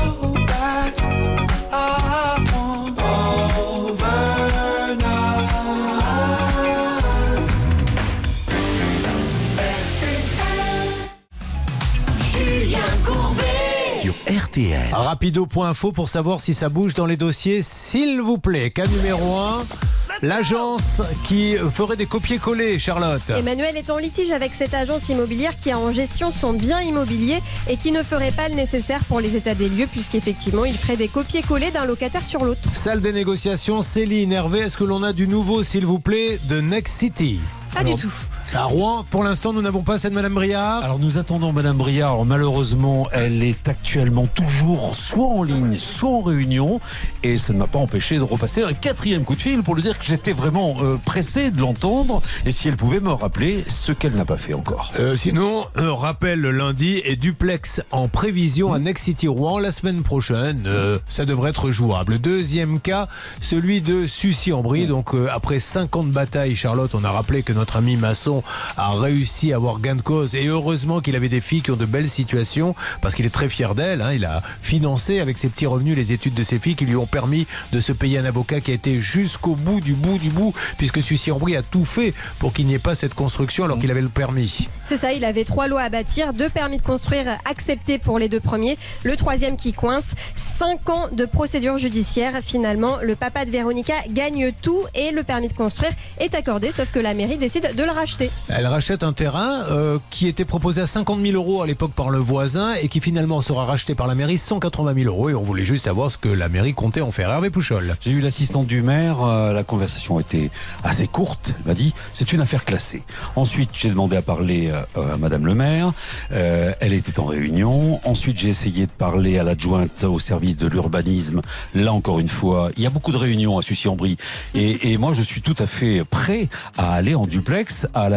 RTL. Rapido.info pour savoir si ça bouge dans les dossiers, s'il vous plaît. Cas numéro 1, l'agence qui ferait des copier-coller, Charlotte. Emmanuel est en litige avec cette agence immobilière qui a en gestion son bien immobilier et qui ne ferait pas le nécessaire pour les états des lieux puisqu'effectivement il ferait des copier-coller d'un locataire sur l'autre. Salle des négociations, Céline, Hervé, est-ce que l'on a du nouveau, s'il vous plaît, de Nexity? Pas du tout. À Rouen, pour l'instant, nous n'avons pas cette Madame Briard. Alors nous attendons Madame Briard. Alors malheureusement, elle est actuellement toujours soit en ligne, soit en réunion. Et ça ne m'a pas empêché de repasser un 4e coup de fil pour lui dire que j'étais vraiment pressé de l'entendre. Et si elle pouvait me rappeler ce qu'elle n'a pas fait encore. Sinon, rappel le lundi et duplex en prévision à Nexity Rouen la semaine prochaine. Ça devrait être jouable. Deuxième cas, celui de Sucy-en-Brie. Donc après 5 ans de bataille, Charlotte, on a rappelé que notre ami maçon a réussi à avoir gain de cause et heureusement qu'il avait des filles qui ont de belles situations parce qu'il est très fier d'elles. Hein. Il a financé avec ses petits revenus les études de ses filles qui lui ont permis de se payer un avocat qui a été jusqu'au bout du bout puisque Sucy-en-Brie a tout fait pour qu'il n'y ait pas cette construction alors qu'il avait le permis. C'est ça, il avait 3 lots à bâtir, 2 permis de construire acceptés pour les 2 premiers, le 3e qui coince, 5 ans de procédure judiciaire. Finalement, le papa de Véronica gagne tout et le permis de construire est accordé, sauf que la mairie décide de le racheter. Elle rachète un terrain qui était proposé à 50 000 € à l'époque par le voisin et qui finalement sera racheté par la mairie 180 000 € et on voulait juste savoir ce que la mairie comptait en faire. Hervé Pouchol. J'ai eu l'assistante du maire, la conversation était assez courte, elle m'a dit c'est une affaire classée. Ensuite j'ai demandé à parler à Madame le maire, elle était en réunion. Ensuite j'ai essayé de parler à l'adjointe au service de l'urbanisme. Là encore une fois, il y a beaucoup de réunions à Sucy-en-Brie et moi je suis tout à fait prêt à aller en duplex à la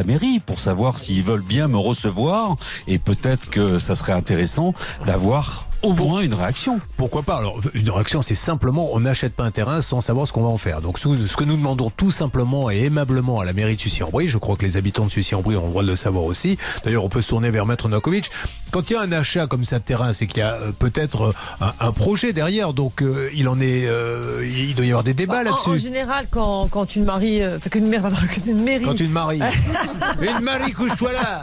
mairie pour savoir s'ils veulent bien me recevoir et peut-être que ça serait intéressant d'avoir au moins une réaction. Pourquoi pas? Alors, une réaction, c'est simplement, on n'achète pas un terrain sans savoir ce qu'on va en faire. Donc, ce que nous demandons tout simplement et aimablement à la mairie de Sucy-en-Brie, je crois que les habitants de Sucy-en-Brie ont le droit de le savoir aussi. D'ailleurs, on peut se tourner vers Maître Novakovic. Quand il y a un achat comme ça de terrain, c'est qu'il y a peut-être un projet derrière. Donc, il doit y avoir des débats là-dessus. En général, quand une mairie, une mairie. Quand une mairie. Une mairie, couche-toi là.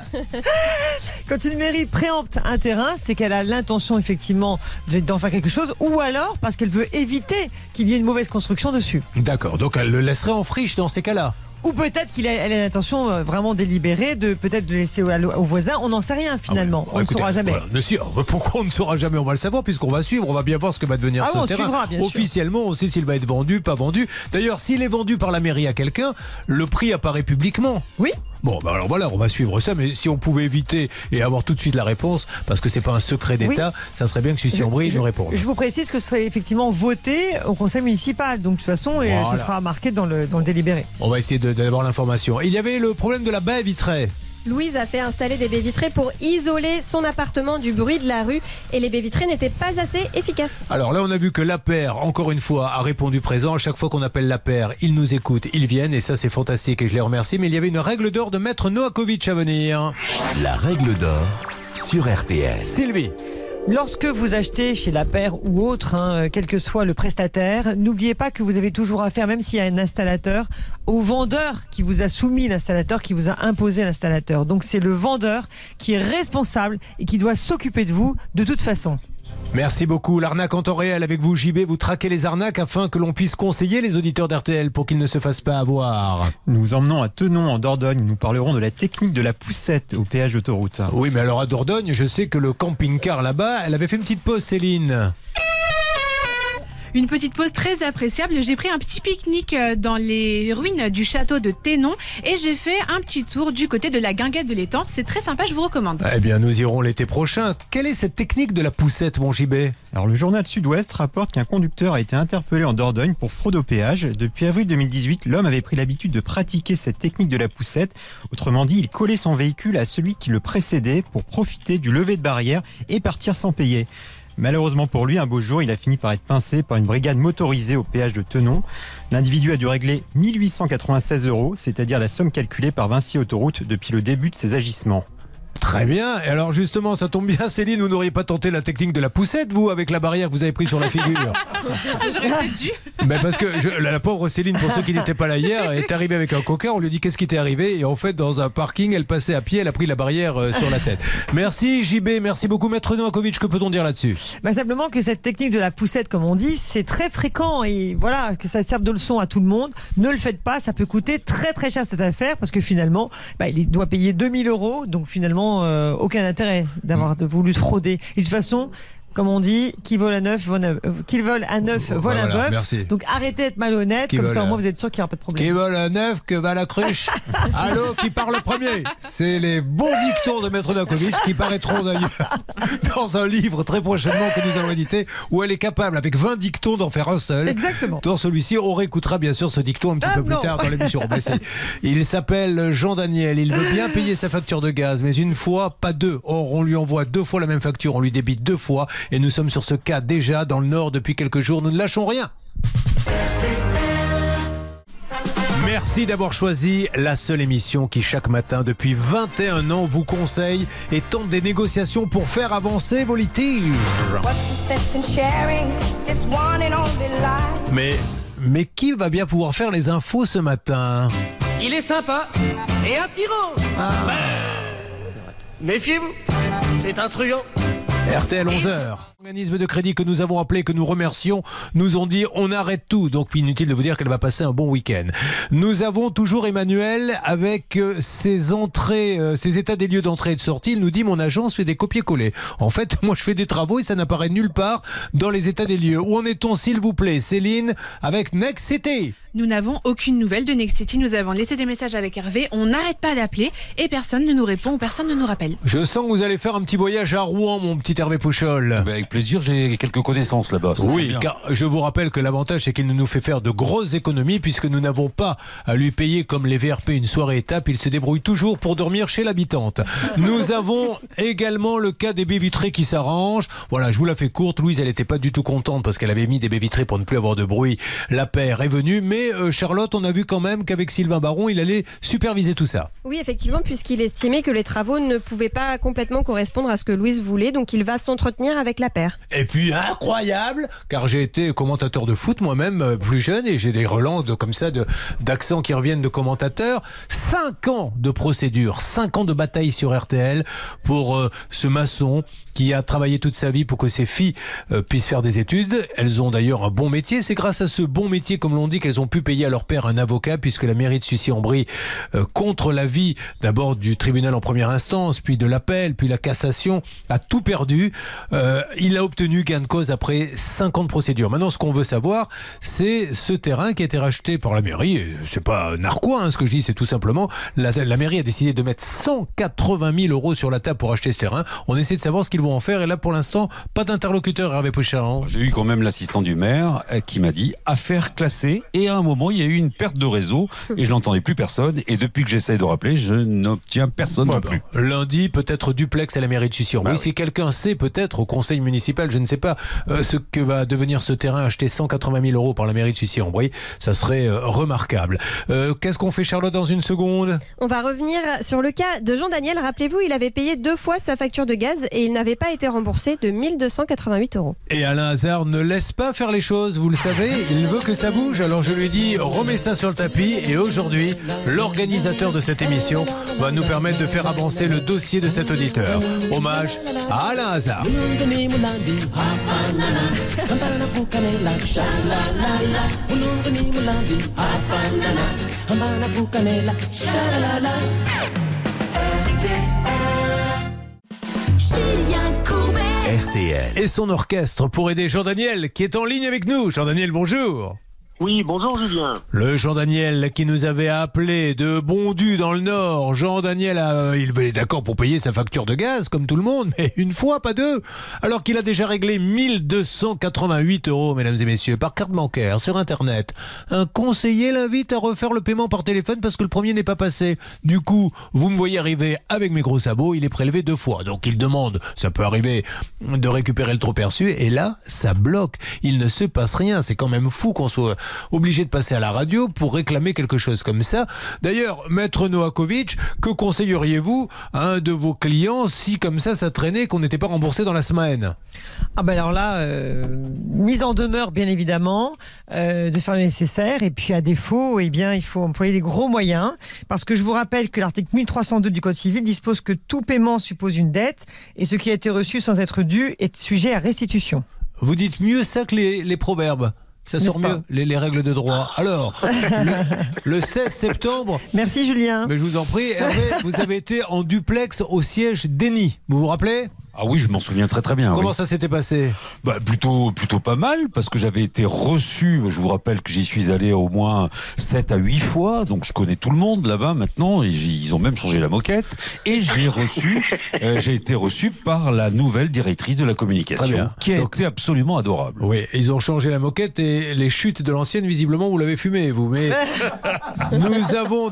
Quand une mairie préempte un terrain, c'est qu'elle a l'intention effectivement d'en faire quelque chose, ou alors parce qu'elle veut éviter qu'il y ait une mauvaise construction dessus. D'accord, donc elle le laisserait en friche dans ces cas-là. Ou peut-être qu'elle a l'intention vraiment délibérée de peut-être de laisser aux voisins. On n'en sait rien finalement. On ne saura jamais. Voilà, monsieur, pourquoi on ne saura jamais? On va le savoir puisqu'on va suivre. On va bien voir ce que va devenir ce terrain. Officiellement, on sait s'il va être vendu, pas vendu. D'ailleurs, s'il est vendu par la mairie à quelqu'un, le prix apparaît publiquement. Oui. Bon, bah alors voilà, on va suivre ça, mais si on pouvait éviter et avoir tout de suite la réponse, parce que c'est pas un secret d'État, ça serait bien que Sucy-en-Brie nous réponde. Je vous précise que ce serait effectivement voté au conseil municipal, donc de toute façon, ce sera marqué dans le délibéré. On va essayer d'avoir l'information. Il y avait le problème de la baie vitrée. Louise a fait installer des baies vitrées pour isoler son appartement du bruit de la rue et les baies vitrées n'étaient pas assez efficaces. Alors là, on a vu que l'APER, encore une fois, a répondu présent. À chaque fois qu'on appelle l'APER, ils nous écoutent, ils viennent et ça c'est fantastique et je les remercie. Mais il y avait une règle d'or de Maître Novakovic à venir. La règle d'or sur RTL. Sylvie. Lorsque vous achetez chez l'APER ou autre, quel que soit le prestataire, n'oubliez pas que vous avez toujours affaire, même s'il y a un installateur, au vendeur qui vous a soumis l'installateur, qui vous a imposé l'installateur. Donc c'est le vendeur qui est responsable et qui doit s'occuper de vous de toute façon. Merci beaucoup. L'arnaque en temps réel avec vous, JB. Vous traquez les arnaques afin que l'on puisse conseiller les auditeurs d'RTL pour qu'ils ne se fassent pas avoir. Nous vous emmenons à Thonon en Dordogne. Nous parlerons de la technique de la poussette au péage d'autoroute. Oui, mais alors à Dordogne, je sais que le camping-car là-bas, elle avait fait une petite pause, Céline. Une petite pause très appréciable. J'ai pris un petit pique-nique dans les ruines du château de Thénon et j'ai fait un petit tour du côté de la guinguette de l'étang. C'est très sympa, je vous recommande. Eh bien, nous irons l'été prochain. Quelle est cette technique de la poussette, mon JB? Alors, le journal Sud-Ouest rapporte qu'un conducteur a été interpellé en Dordogne pour fraude au péage. Depuis avril 2018, l'homme avait pris l'habitude de pratiquer cette technique de la poussette. Autrement dit, il collait son véhicule à celui qui le précédait pour profiter du lever de barrière et partir sans payer. Malheureusement pour lui, un beau jour, il a fini par être pincé par une brigade motorisée au péage de Thonon. L'individu a dû régler 1896 €, c'est-à-dire la somme calculée par Vinci Autoroute depuis le début de ses agissements. Très bien. Et alors justement, ça tombe bien, Céline, vous n'auriez pas tenté la technique de la poussette, vous, avec la barrière que vous avez prise sur la figure? J'aurais peut-être dû. Mais parce que la pauvre Céline, pour ceux qui n'étaient pas là hier, est arrivée avec un coca. On lui dit qu'est-ce qui t'est arrivé, et en fait, dans un parking, elle passait à pied, elle a pris la barrière sur la tête. Merci JB, merci beaucoup. Maître Novakovic, que peut-on dire là-dessus? Simplement que cette technique de la poussette, comme on dit, c'est très fréquent et voilà, que ça serve de leçon à tout le monde. Ne le faites pas, ça peut coûter très très cher cette affaire parce que finalement, il doit payer 2000 €, donc finalement, aucun intérêt d'avoir voulu frauder. Et de toute façon, comme on dit, qui vole à neuf, vole un bœuf. Merci. Donc arrêtez d'être malhonnête, comme ça au moins vous êtes sûr qu'il n'y aura pas de problème. Qui vole à neuf, que va la cruche. Allô, qui parle le premier? C'est les bons dictons de Maître Novakovic qui paraîtront d'ailleurs dans un livre très prochainement que nous allons éditer, où elle est capable, avec 20 dictons, d'en faire un seul. Exactement. Dans celui-ci, on réécoutera bien sûr ce dicton un petit peu plus tard dans l'émission. Il s'appelle Jean Daniel, il veut bien payer sa facture de gaz, mais une fois, pas deux. Or, on lui envoie 2 fois la même facture, on lui débite 2 fois. Et nous sommes sur ce cas déjà dans le Nord depuis quelques jours. Nous ne lâchons rien. Merci d'avoir choisi la seule émission qui chaque matin depuis 21 ans vous conseille et tente des négociations pour faire avancer vos litiges. Mais qui va bien pouvoir faire les infos ce matin? Il est sympa et attirant. Méfiez-vous, c'est un truand. RTL 11h. L'organisme de crédit que nous avons appelé, que nous remercions, nous ont dit on arrête tout. Donc inutile de vous dire qu'elle va passer un bon week-end. Nous avons toujours Emmanuel avec ses entrées, ses états des lieux d'entrée et de sortie. Il nous dit mon agence fait des copier-coller. En fait, moi je fais des travaux et ça n'apparaît nulle part dans les états des lieux. Où en est-on s'il vous plaît, Céline, avec Next City? Nous n'avons aucune nouvelle de Nexity. Nous avons laissé des messages avec Hervé. On n'arrête pas d'appeler et personne ne nous répond ou personne ne nous rappelle. Je sens que vous allez faire un petit voyage à Rouen, mon petit Hervé Pouchol. Avec plaisir, j'ai quelques connaissances là-bas. Oui, car je vous rappelle que l'avantage, c'est qu'il nous fait faire de grosses économies puisque nous n'avons pas à lui payer comme les VRP une soirée étape. Il se débrouille toujours pour dormir chez l'habitante. Nous avons également le cas des baies vitrées qui s'arrangent. Voilà, je vous la fais courte. Louise, elle n'était pas du tout contente parce qu'elle avait mis des baies vitrées pour ne plus avoir de bruit. La paire est venue, mais Charlotte, on a vu quand même qu'avec Sylvain Baron, il allait superviser tout ça. Oui, effectivement, puisqu'il estimait que les travaux ne pouvaient pas complètement correspondre à ce que Louise voulait, donc il va s'entretenir avec la paire. Et puis, incroyable, car j'ai été commentateur de foot moi-même plus jeune et j'ai des relents comme ça d'accents qui reviennent de commentateurs. 5 ans de procédure, 5 ans de bataille sur RTL pour ce maçon qui a travaillé toute sa vie pour que ses filles puissent faire des études. Elles ont d'ailleurs un bon métier. C'est grâce à ce bon métier, comme l'on dit, qu'elles ont pu payer à leur père un avocat, puisque la mairie de Sucy-en-Brie, contre l'avis d'abord du tribunal en première instance, puis de l'appel, puis la cassation, a tout perdu. Il a obtenu gain de cause après 5 ans de procédure. Maintenant, ce qu'on veut savoir, c'est ce terrain qui a été racheté par la mairie. C'est pas narquois, hein, ce que je dis, c'est tout simplement la mairie a décidé de mettre 180 000 € sur la table pour acheter ce terrain. On essaie de savoir ce qu'ils vont en faire, et là, pour l'instant, pas d'interlocuteur, Hervé Pouchard. J'ai eu quand même l'assistant du maire qui m'a dit affaire classée, et à un moment il y a eu une perte de réseau et je n'entendais plus personne, et depuis que j'essaye de rappeler, je n'obtiens personne non plus. Lundi, peut-être duplex à la mairie de Sucy-en-Brie. Si quelqu'un sait, peut-être au conseil municipal, je ne sais pas ce que va devenir ce terrain acheté 180 000 € par la mairie de Sucy-en-Brie, ça serait remarquable. Qu'est-ce qu'on fait, Charlotte, dans une seconde? On va revenir sur le cas de Jean-Daniel. Rappelez-vous, il avait payé 2 fois sa facture de gaz et il n'avait pas été remboursé de 1 288 €. Et Alain Hazard ne laisse pas faire les choses, vous le savez, il veut que ça bouge. Alors je lui dis, remets ça sur le tapis. Et aujourd'hui, l'organisateur de cette émission va nous permettre de faire avancer le dossier de cet auditeur. Hommage à Alain Hazard. Julien Courbet. RTL. Et son orchestre pour aider Jean-Daniel qui est en ligne avec nous. Jean-Daniel, bonjour. Oui, bonjour Julien. Le Jean-Daniel qui nous avait appelé de Bondu dans le Nord. Jean-Daniel, il est d'accord pour payer sa facture de gaz comme tout le monde, mais une fois, pas deux. Alors qu'il a déjà réglé 1 288 €, mesdames et messieurs, par carte bancaire, sur Internet. Un conseiller l'invite à refaire le paiement par téléphone parce que le premier n'est pas passé. Du coup, vous me voyez arriver avec mes gros sabots, il est prélevé 2 fois. Donc il demande, ça peut arriver, de récupérer le trop perçu. Et là, ça bloque. Il ne se passe rien. C'est quand même fou qu'on soit obligé de passer à la radio pour réclamer quelque chose comme ça. D'ailleurs, Maître Novakovic, que conseilleriez-vous à un de vos clients si comme ça traînait, qu'on n'était pas remboursé dans la semaine? Ah ben alors là, mise en demeure bien évidemment, de faire le nécessaire, et puis à défaut, eh bien, il faut employer des gros moyens, parce que je vous rappelle que l'article 1302 du Code civil dispose que tout paiement suppose une dette, et ce qui a été reçu sans être dû est sujet à restitution. Vous dites mieux ça que les proverbes. Ça sort mieux, les règles de droit. Alors, le 16 septembre... Merci Julien. Mais je vous en prie, Hervé, vous avez été en duplex au siège d'Eni. Vous vous rappelez ? Ah oui, je m'en souviens très très bien. Comment ça s'était passé ? Plutôt pas mal, parce que j'avais été reçu, je vous rappelle que j'y suis allé au moins 7 à 8 fois, donc je connais tout le monde là-bas maintenant, ils ont même changé la moquette, et j'ai été reçu par la nouvelle directrice de la communication, qui a été absolument adorable. Oui, ils ont changé la moquette, et les chutes de l'ancienne, visiblement, vous l'avez fumé, vous. Mais nous allons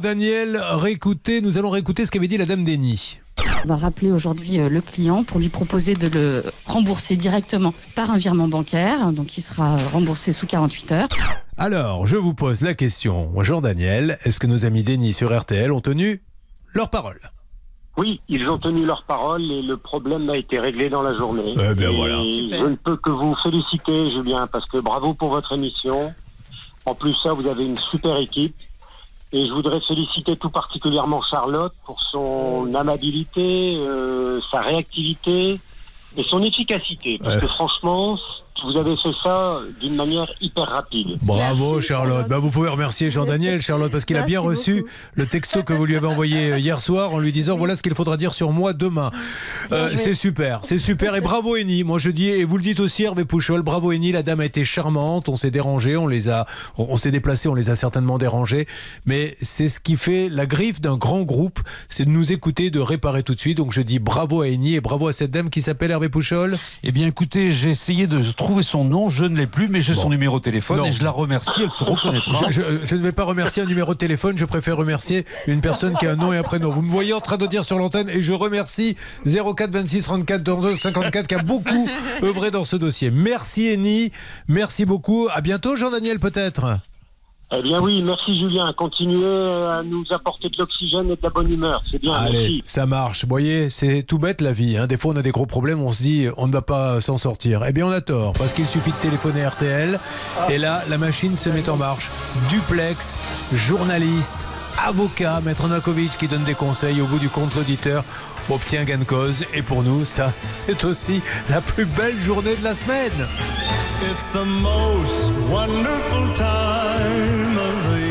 réécouter ce qu'avait dit la dame d'Eni. On va rappeler aujourd'hui le client pour lui proposer de le rembourser directement par un virement bancaire, donc il sera remboursé sous 48 heures. Alors, je vous pose la question, Jean-Daniel, est-ce que nos amis d'Eni sur RTL ont tenu leur parole ? Oui, ils ont tenu leur parole et le problème a été réglé dans la journée. Voilà. Je ne peux que vous féliciter, Julien, parce que bravo pour votre émission. En plus, vous avez une super équipe. Et je voudrais féliciter tout particulièrement Charlotte pour son amabilité, sa réactivité et son efficacité. Parce que franchement, vous avez fait ça d'une manière hyper rapide. Bravo Charlotte. Bah, vous pouvez remercier Jean-Daniel, Charlotte, parce qu'il a bien reçu le texto que vous lui avez envoyé hier soir en lui disant voilà ce qu'il faudra dire sur moi demain. C'est super. Et bravo Eni. Moi je dis, et vous le dites aussi Hervé Pouchol, bravo Eni, la dame a été charmante, on s'est dérangé, on s'est déplacé, on les a certainement dérangés, mais c'est ce qui fait la griffe d'un grand groupe, c'est de nous écouter, de réparer tout de suite. Donc je dis bravo à Eni et bravo à cette dame qui s'appelle Hervé Pouchol. Eh bien écoutez, j'ai essayé de trouver son nom, je ne l'ai plus, mais j'ai son numéro de téléphone et je la remercie, elle se reconnaîtra. Je ne vais pas remercier un numéro de téléphone, je préfère remercier une personne qui a un nom et un prénom. Vous me voyez en train de dire sur l'antenne et je remercie 04 26 34 32 54 qui a beaucoup œuvré dans ce dossier. Merci Eni, merci beaucoup. À bientôt Jean-Daniel peut-être. Eh bien oui, merci Julien. Continuez à nous apporter de l'oxygène et de la bonne humeur. C'est bien. Allez, merci. Ça marche. Vous voyez, c'est tout bête la vie. Des fois, on a des gros problèmes. On se dit, on ne va pas s'en sortir. Eh bien, on a tort. Parce qu'il suffit de téléphoner RTL. Et là, la machine se met en marche. Duplex, journaliste, avocat, Maître Novakovic qui donne des conseils. Au bout du compte, l'auditeur obtient gain de cause. Et pour nous, ça, c'est aussi la plus belle journée de la semaine. It's the most wonderful time of the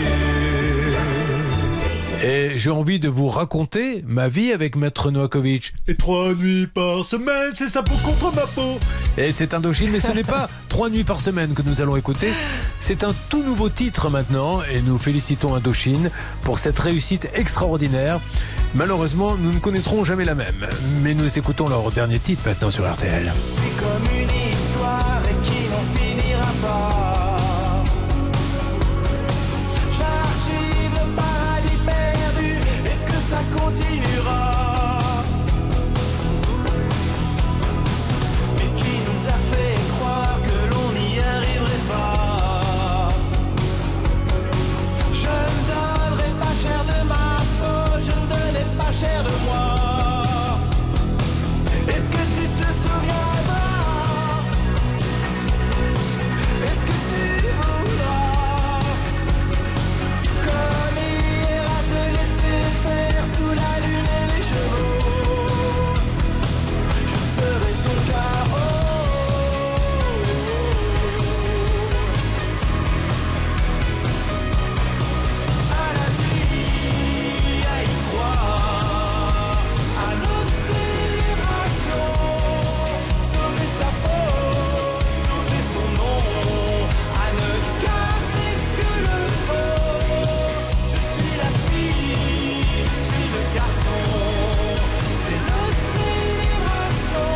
year. Et j'ai envie de vous raconter ma vie avec Maître Novakovic. Et 3 nuits par semaine, c'est ça pour contre ma peau. Et c'est Indochine, mais ce n'est pas 3 nuits par semaine que nous allons écouter. C'est un tout nouveau titre maintenant et nous félicitons Indochine pour cette réussite extraordinaire. Malheureusement, nous ne connaîtrons jamais la même. Mais nous écoutons leur dernier titre maintenant sur RTL. C'est comme une histoire et qui n'en finira pas. J'archive le paradis perdu. Est-ce que ça continuera? Mais qui nous a fait croire que l'on n'y arriverait pas? Je ne donnerai pas cher de ma peau, je ne donnais pas cher de moi. Est-ce que tu te souviendras? Est-ce que tu voudras, comme hier, à te laisser faire sous la lune et les chevaux? Je serai ton chaos. À la vie, à y croire, à nos célébrations, sauver sa peau, sauver son nom, à ne garder que le beau. Je suis la fille, je suis le garçon, c'est nos célébrations.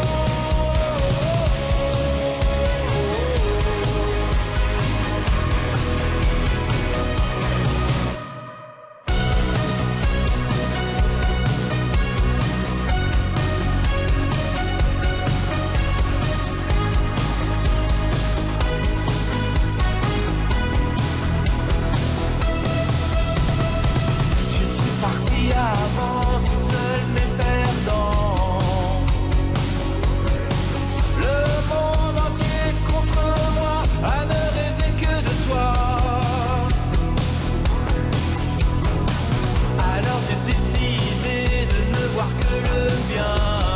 J'étais parti avant, tout seul mais perdant. Le monde entier contre moi, à ne rêver que de toi. Alors j'ai décidé de ne voir que le bien.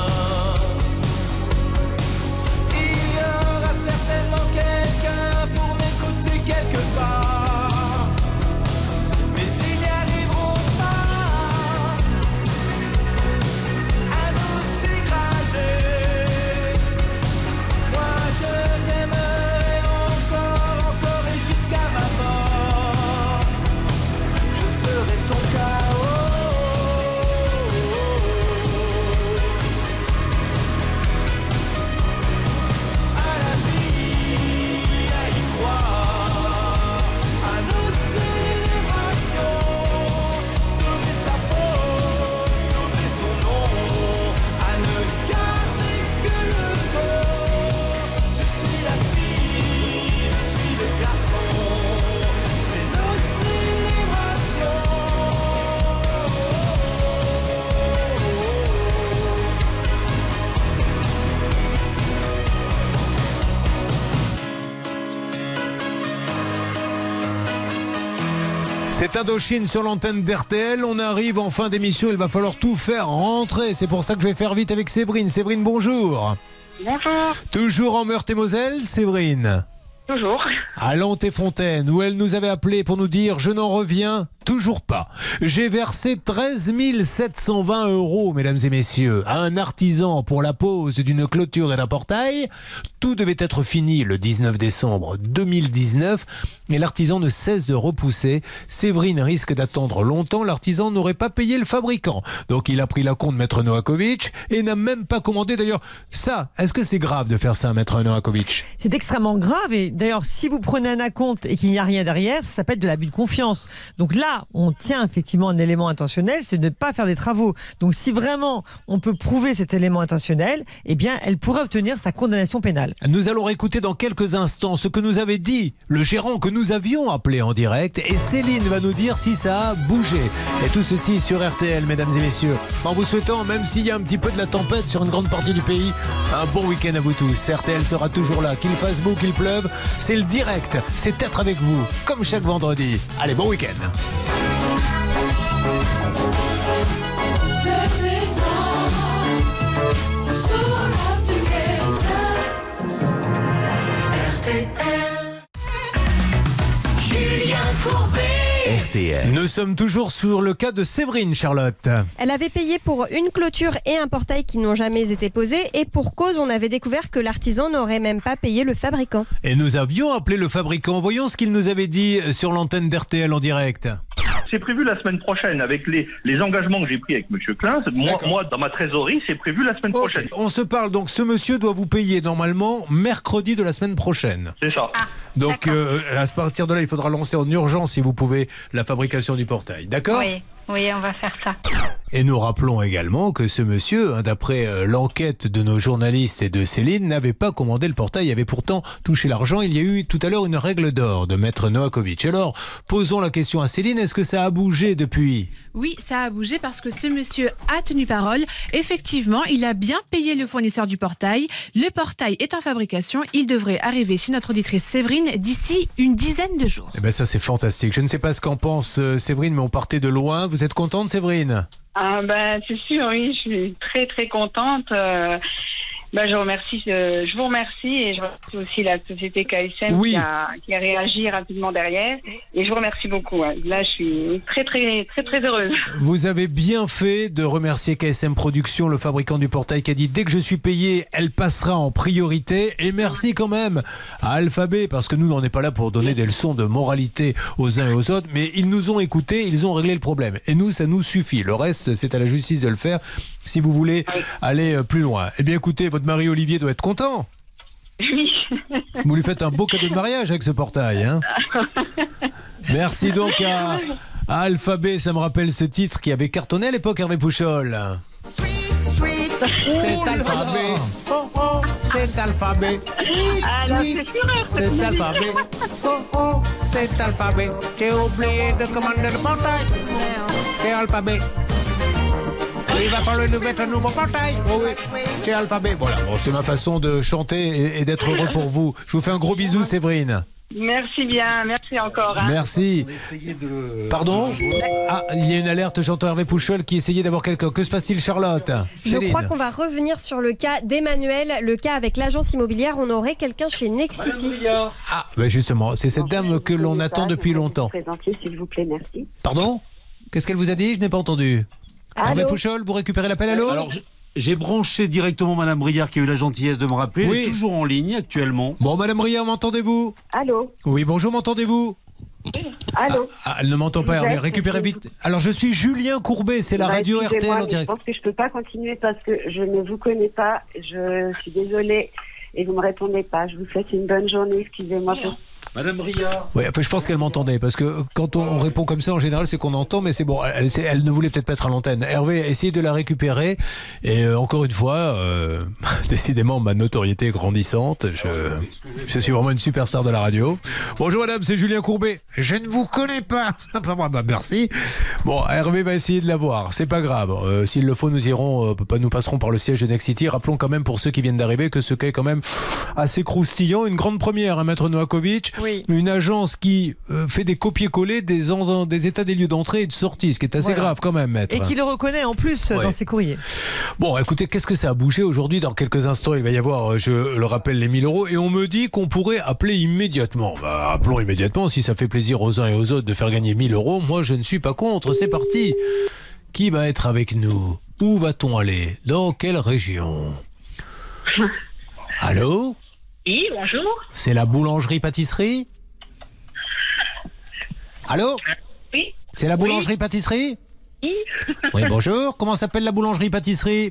Il y aura certainement quelqu'un pour m'écouter quelque part. Mais ils n'y arriveront pas à nous dégrader. Moi je t'aimerai encore et jusqu'à ma mort. Je serai ton chaos. À la vie, à y croire, à nos célébrations, sauver sa peau, sauver son nom, à ne garder que le beau. Je suis la fille, je suis le garçon, c'est nos célébrations. C'est Indochine sur l'antenne d'RTL. On arrive en fin d'émission. Il va falloir tout faire rentrer. C'est pour ça que je vais faire vite avec Séverine. Séverine, bonjour. Bonjour. Toujours en Meurthe-et-Moselle, Séverine? Toujours. À Lantes-et-Fontaine, où elle nous avait appelé pour nous dire « Je n'en reviens toujours pas. J'ai versé 13 720 €, mesdames et messieurs, à un artisan pour la pose d'une clôture et d'un portail. Tout devait être fini le 19 décembre 2019 et l'artisan ne cesse de repousser. Séverine risque d'attendre longtemps. L'artisan n'aurait pas payé le fabricant. Donc il a pris la compte Maître Novakovic et n'a même pas commandé. D'ailleurs, ça, est-ce que c'est grave de faire ça, Maître Novakovic? C'est extrêmement grave et d'ailleurs, si vous prenez un acompte et qu'il n'y a rien derrière, ça s'appelle de l'abus de confiance. Donc là, on tient effectivement un élément intentionnel, c'est de ne pas faire des travaux. Donc si vraiment on peut prouver cet élément intentionnel, eh bien, elle pourrait obtenir sa condamnation pénale. Nous allons réécouter dans quelques instants ce que nous avait dit le gérant que nous avions appelé en direct et Céline va nous dire si ça a bougé. Et tout ceci sur RTL, mesdames et messieurs. En vous souhaitant, même s'il y a un petit peu de la tempête sur une grande partie du pays, un bon week-end à vous tous. RTL sera toujours là, qu'il fasse beau, qu'il pleuve. C'est le direct, c'est être avec vous, comme chaque vendredi. Allez, bon week-end. Julien Courbet. RTL. Nous sommes toujours sur le cas de Séverine, Charlotte. Elle avait payé pour une clôture et un portail qui n'ont jamais été posés et pour cause, on avait découvert que l'artisan n'aurait même pas payé le fabricant. Et nous avions appelé le fabricant. Voyons ce qu'il nous avait dit sur l'antenne d'RTL en direct. C'est prévu la semaine prochaine avec les engagements que j'ai pris avec M. Klein. Moi, dans ma trésorerie, c'est prévu la semaine prochaine. On se parle donc, ce monsieur doit vous payer normalement mercredi de la semaine prochaine. C'est ça. Donc à partir de là, il faudra lancer en urgence, si vous pouvez, la fabrication du portail. D'accord ? Oui, on va faire ça. Et nous rappelons également que ce monsieur, d'après l'enquête de nos journalistes et de Céline, n'avait pas commandé le portail, il avait pourtant touché l'argent. Il y a eu tout à l'heure une règle d'or de Maître Novakovic. Alors, posons la question à Céline, est-ce que ça a bougé depuis ? Oui, ça a bougé parce que ce monsieur a tenu parole. Effectivement, il a bien payé le fournisseur du portail. Le portail est en fabrication. Il devrait arriver chez notre auditrice Séverine d'ici une dizaine de jours. Eh bien ça, c'est fantastique. Je ne sais pas ce qu'en pense Séverine, mais on partait de loin. Vous êtes contente, Séverine ? Ah ben c'est sûr, oui, je suis très très contente. Je vous remercie et je remercie aussi la société KSM qui a réagi rapidement derrière et je vous remercie beaucoup. Là, je suis très très très très heureuse. Vous avez bien fait de remercier KSM Productions, le fabricant du portail, qui a dit dès que je suis payé, elle passera en priorité. Et merci quand même à Alphabet, parce que nous, on n'est pas là pour donner des leçons de moralité aux uns et aux autres, mais ils nous ont écoutés, ils ont réglé le problème. Et nous, ça nous suffit. Le reste, c'est à la justice de le faire si vous voulez aller plus loin. Eh bien, écoutez, votre mari Olivier doit être content. Oui. Vous lui faites un beau cadeau de mariage avec ce portail. Merci donc à Alphabet. Ça me rappelle ce titre qui avait cartonné à l'époque, Hervé Pouchol. C'est Alphabet. Oh oh, c'est Alphabet. C'est Alphabet. Oh oh, c'est Alphabet. J'ai oublié de commander le portail. C'est Alphabet. Il va falloir nous mettre un nouveau portail. Oh oui, chez Alphabet. Voilà, bon, c'est ma façon de chanter et d'être heureux pour vous. Je vous fais un gros bisou, Séverine. Merci bien, merci encore. Merci. Pardon ? Ah, il y a une alerte, j'entends Hervé Pouchol qui essayait d'avoir quelqu'un. Que se passe-t-il, Charlotte ? Je crois qu'on va revenir sur le cas d'Emmanuel, le cas avec l'agence immobilière. On aurait quelqu'un chez Nexity. Ah, ben justement, c'est cette dame que l'on attend depuis longtemps. Présentiez, s'il vous plaît, merci. Pardon ? Qu'est-ce qu'elle vous a dit ? Je n'ai pas entendu. Hervé Pouchol, vous récupérez l'appel, allô ? Alors, j'ai branché directement Madame Briard qui a eu la gentillesse de me rappeler. Elle est toujours en ligne actuellement. Bon, Madame Briard, m'entendez-vous ? Allô ? Oui, bonjour, m'entendez-vous ? Allô ? Elle ne m'entend pas, Hervé. Récupérez vite. Alors, je suis Julien Courbet, c'est la radio RTL en direct. Je pense que je ne peux pas continuer parce que je ne vous connais pas. Je suis désolée et vous ne me répondez pas. Je vous souhaite une bonne journée. Excusez-moi. Madame Briard. Oui, enfin, je pense qu'elle m'entendait, parce que quand on répond comme ça, en général, c'est qu'on entend, mais c'est bon, elle ne voulait peut-être pas être à l'antenne. Hervé, essayez de la récupérer, et encore une fois, décidément, ma notoriété est grandissante, je suis vraiment une superstar de la radio. Bonjour madame, c'est Julien Courbet. Je ne vous connais pas. Merci. Bon, Hervé va essayer de la voir, c'est pas grave. S'il le faut, nous passerons par le siège de Nexity. Rappelons quand même, pour ceux qui viennent d'arriver, que ce cas est quand même assez croustillant. Une grande première, Maître Novakovic. Oui. Une agence qui fait des copier-coller des états des lieux d'entrée et de sortie, ce qui est assez grave quand même, maître. Et qui le reconnaît en plus dans ses courriers. Bon, écoutez, qu'est-ce que ça a bougé aujourd'hui? Dans quelques instants, il va y avoir, je le rappelle, les 1000 euros. Et on me dit qu'on pourrait appeler immédiatement. Bah, appelons immédiatement. Si ça fait plaisir aux uns et aux autres de faire gagner 1000 euros, moi, je ne suis pas contre. C'est parti. Qui va être avec nous? Où va-t-on aller? Dans quelle région? Allô? Oui, bonjour. C'est la boulangerie-pâtisserie? Allô? Oui. C'est la boulangerie-pâtisserie? Oui. Oui, bonjour. Comment s'appelle la boulangerie-pâtisserie?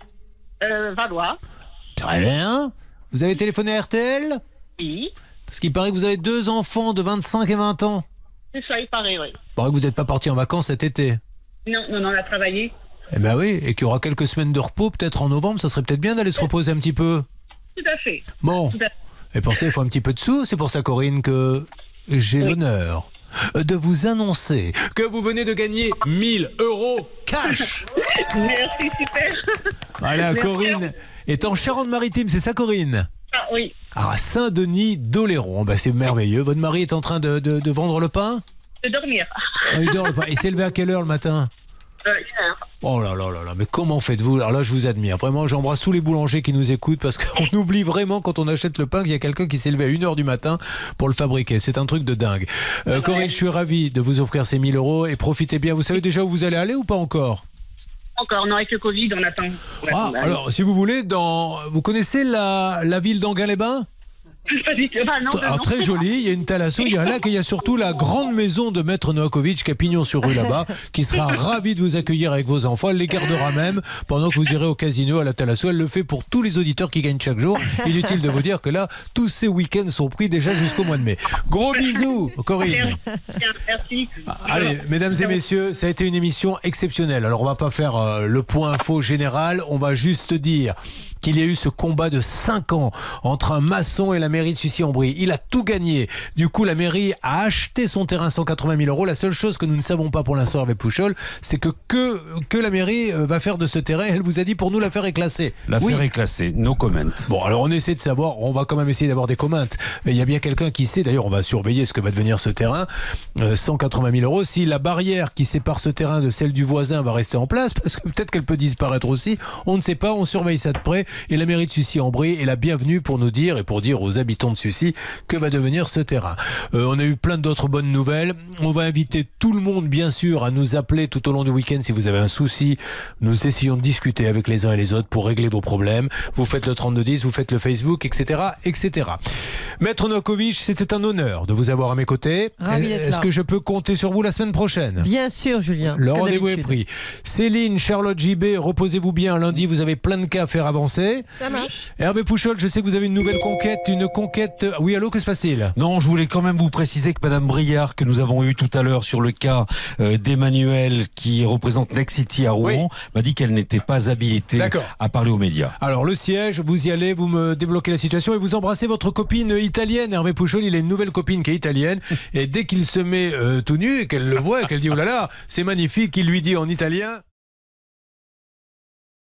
Valois. Très bien. Vous avez téléphoné à RTL? Oui. Parce qu'il paraît que vous avez 2 enfants de 25 et 20 ans. C'est ça, il paraît, oui. Il paraît que vous n'êtes pas parti en vacances cet été. Non, on a travaillé. Eh ben oui, et qu'il y aura quelques semaines de repos, peut-être en novembre, ça serait peut-être bien d'aller se reposer un petit peu. Tout à fait. Bon. Tout à fait. Et pensez, il faut un petit peu de sous. C'est pour ça, Corinne, que j'ai l'honneur de vous annoncer que vous venez de gagner 1000 euros cash. Merci, super. Voilà, Merci. Corinne est en Charente-Maritime, c'est ça, Corinne? Ah oui. À Saint-Denis d'Oléron. Ben, c'est merveilleux. Votre mari est en train de vendre le pain? De dormir. Il dort le pain. Il s'est levé à quelle heure le matin? 1 heure. Oh là là là là, mais comment faites-vous? Alors là, je vous admire. Vraiment, j'embrasse tous les boulangers qui nous écoutent parce qu'on oublie vraiment quand on achète le pain qu'il y a quelqu'un qui s'est levé à 1h du matin pour le fabriquer. C'est un truc de dingue. Corinne, je suis ravi de vous offrir ces 1000 euros et profitez bien. Vous savez déjà où vous allez aller ou pas encore? Encore, non, avec le Covid, on attend. Alors, si vous voulez, vous connaissez la ville d'Enghien-les-Bains? Pas du tout. Bah, non, Alors, très joli, il y a une thalasso, il y a un lac et il y a surtout la grande maison de Maître Novakovic qui a pignon sur rue là-bas, qui sera ravie de vous accueillir avec vos enfants. Elle les gardera même pendant que vous irez au casino à la thalasso. Elle le fait pour tous les auditeurs qui gagnent chaque jour. Inutile de vous dire que là, tous ces week-ends sont pris déjà jusqu'au mois de mai. Gros bisous, Corinne. Merci. Allez, mesdames et messieurs, ça a été une émission exceptionnelle. Alors, on va pas faire le point info général, on va juste dire qu'il y a eu ce combat de 5 ans entre un maçon et la mairie de Sucy-en-Brie. Il a tout gagné. Du coup, la mairie a acheté son terrain 180 000 euros. La seule chose que nous ne savons pas pour l'instant avec Pouchol, c'est que la mairie va faire de ce terrain. Elle vous a dit pour nous l'affaire est classée. L'affaire est classée, no comment. Bon, alors on essaie de savoir, on va quand même essayer d'avoir des comments. Il y a bien quelqu'un qui sait, d'ailleurs on va surveiller ce que va devenir ce terrain. 180 000 euros. Si la barrière qui sépare ce terrain de celle du voisin va rester en place, parce que peut-être qu'elle peut disparaître aussi, on ne sait pas, on surveille ça de près. Et la mairie de Sucy-en-Brie est la bienvenue pour nous dire et pour dire aux habitants de Sucy que va devenir ce terrain. On a eu plein d'autres bonnes nouvelles. On va inviter tout le monde, bien sûr, à nous appeler tout au long du week-end si vous avez un souci. Nous essayons de discuter avec les uns et les autres pour régler vos problèmes. Vous faites le 3210, vous faites le Facebook, etc., etc. Maître Novakovic, c'était un honneur de vous avoir à mes côtés. Ravi d'être là. Est-ce que je peux compter sur vous la semaine prochaine? Bien sûr, Julien. Le comme rendez-vous est d'habitude. pris. Céline, Charlotte, JB, reposez-vous bien. Lundi, vous avez plein de cas à faire avancer. Ça marche. Hervé Pouchol, je sais que vous avez une nouvelle conquête, Oui, allô, que se passe-t-il? Non, je voulais quand même vous préciser que Madame Briard, que nous avons eu tout à l'heure sur le cas d'Emmanuel, qui représente Next City à Rouen, m'a dit qu'elle n'était pas habilitée à parler aux médias. Alors, le siège, vous y allez, vous me débloquez la situation et vous embrassez votre copine italienne. Hervé Pouchol, il a une nouvelle copine qui est italienne. Et dès qu'il se met tout nu et qu'elle le voit et qu'elle dit « Oh là là, c'est magnifique », il lui dit en italien...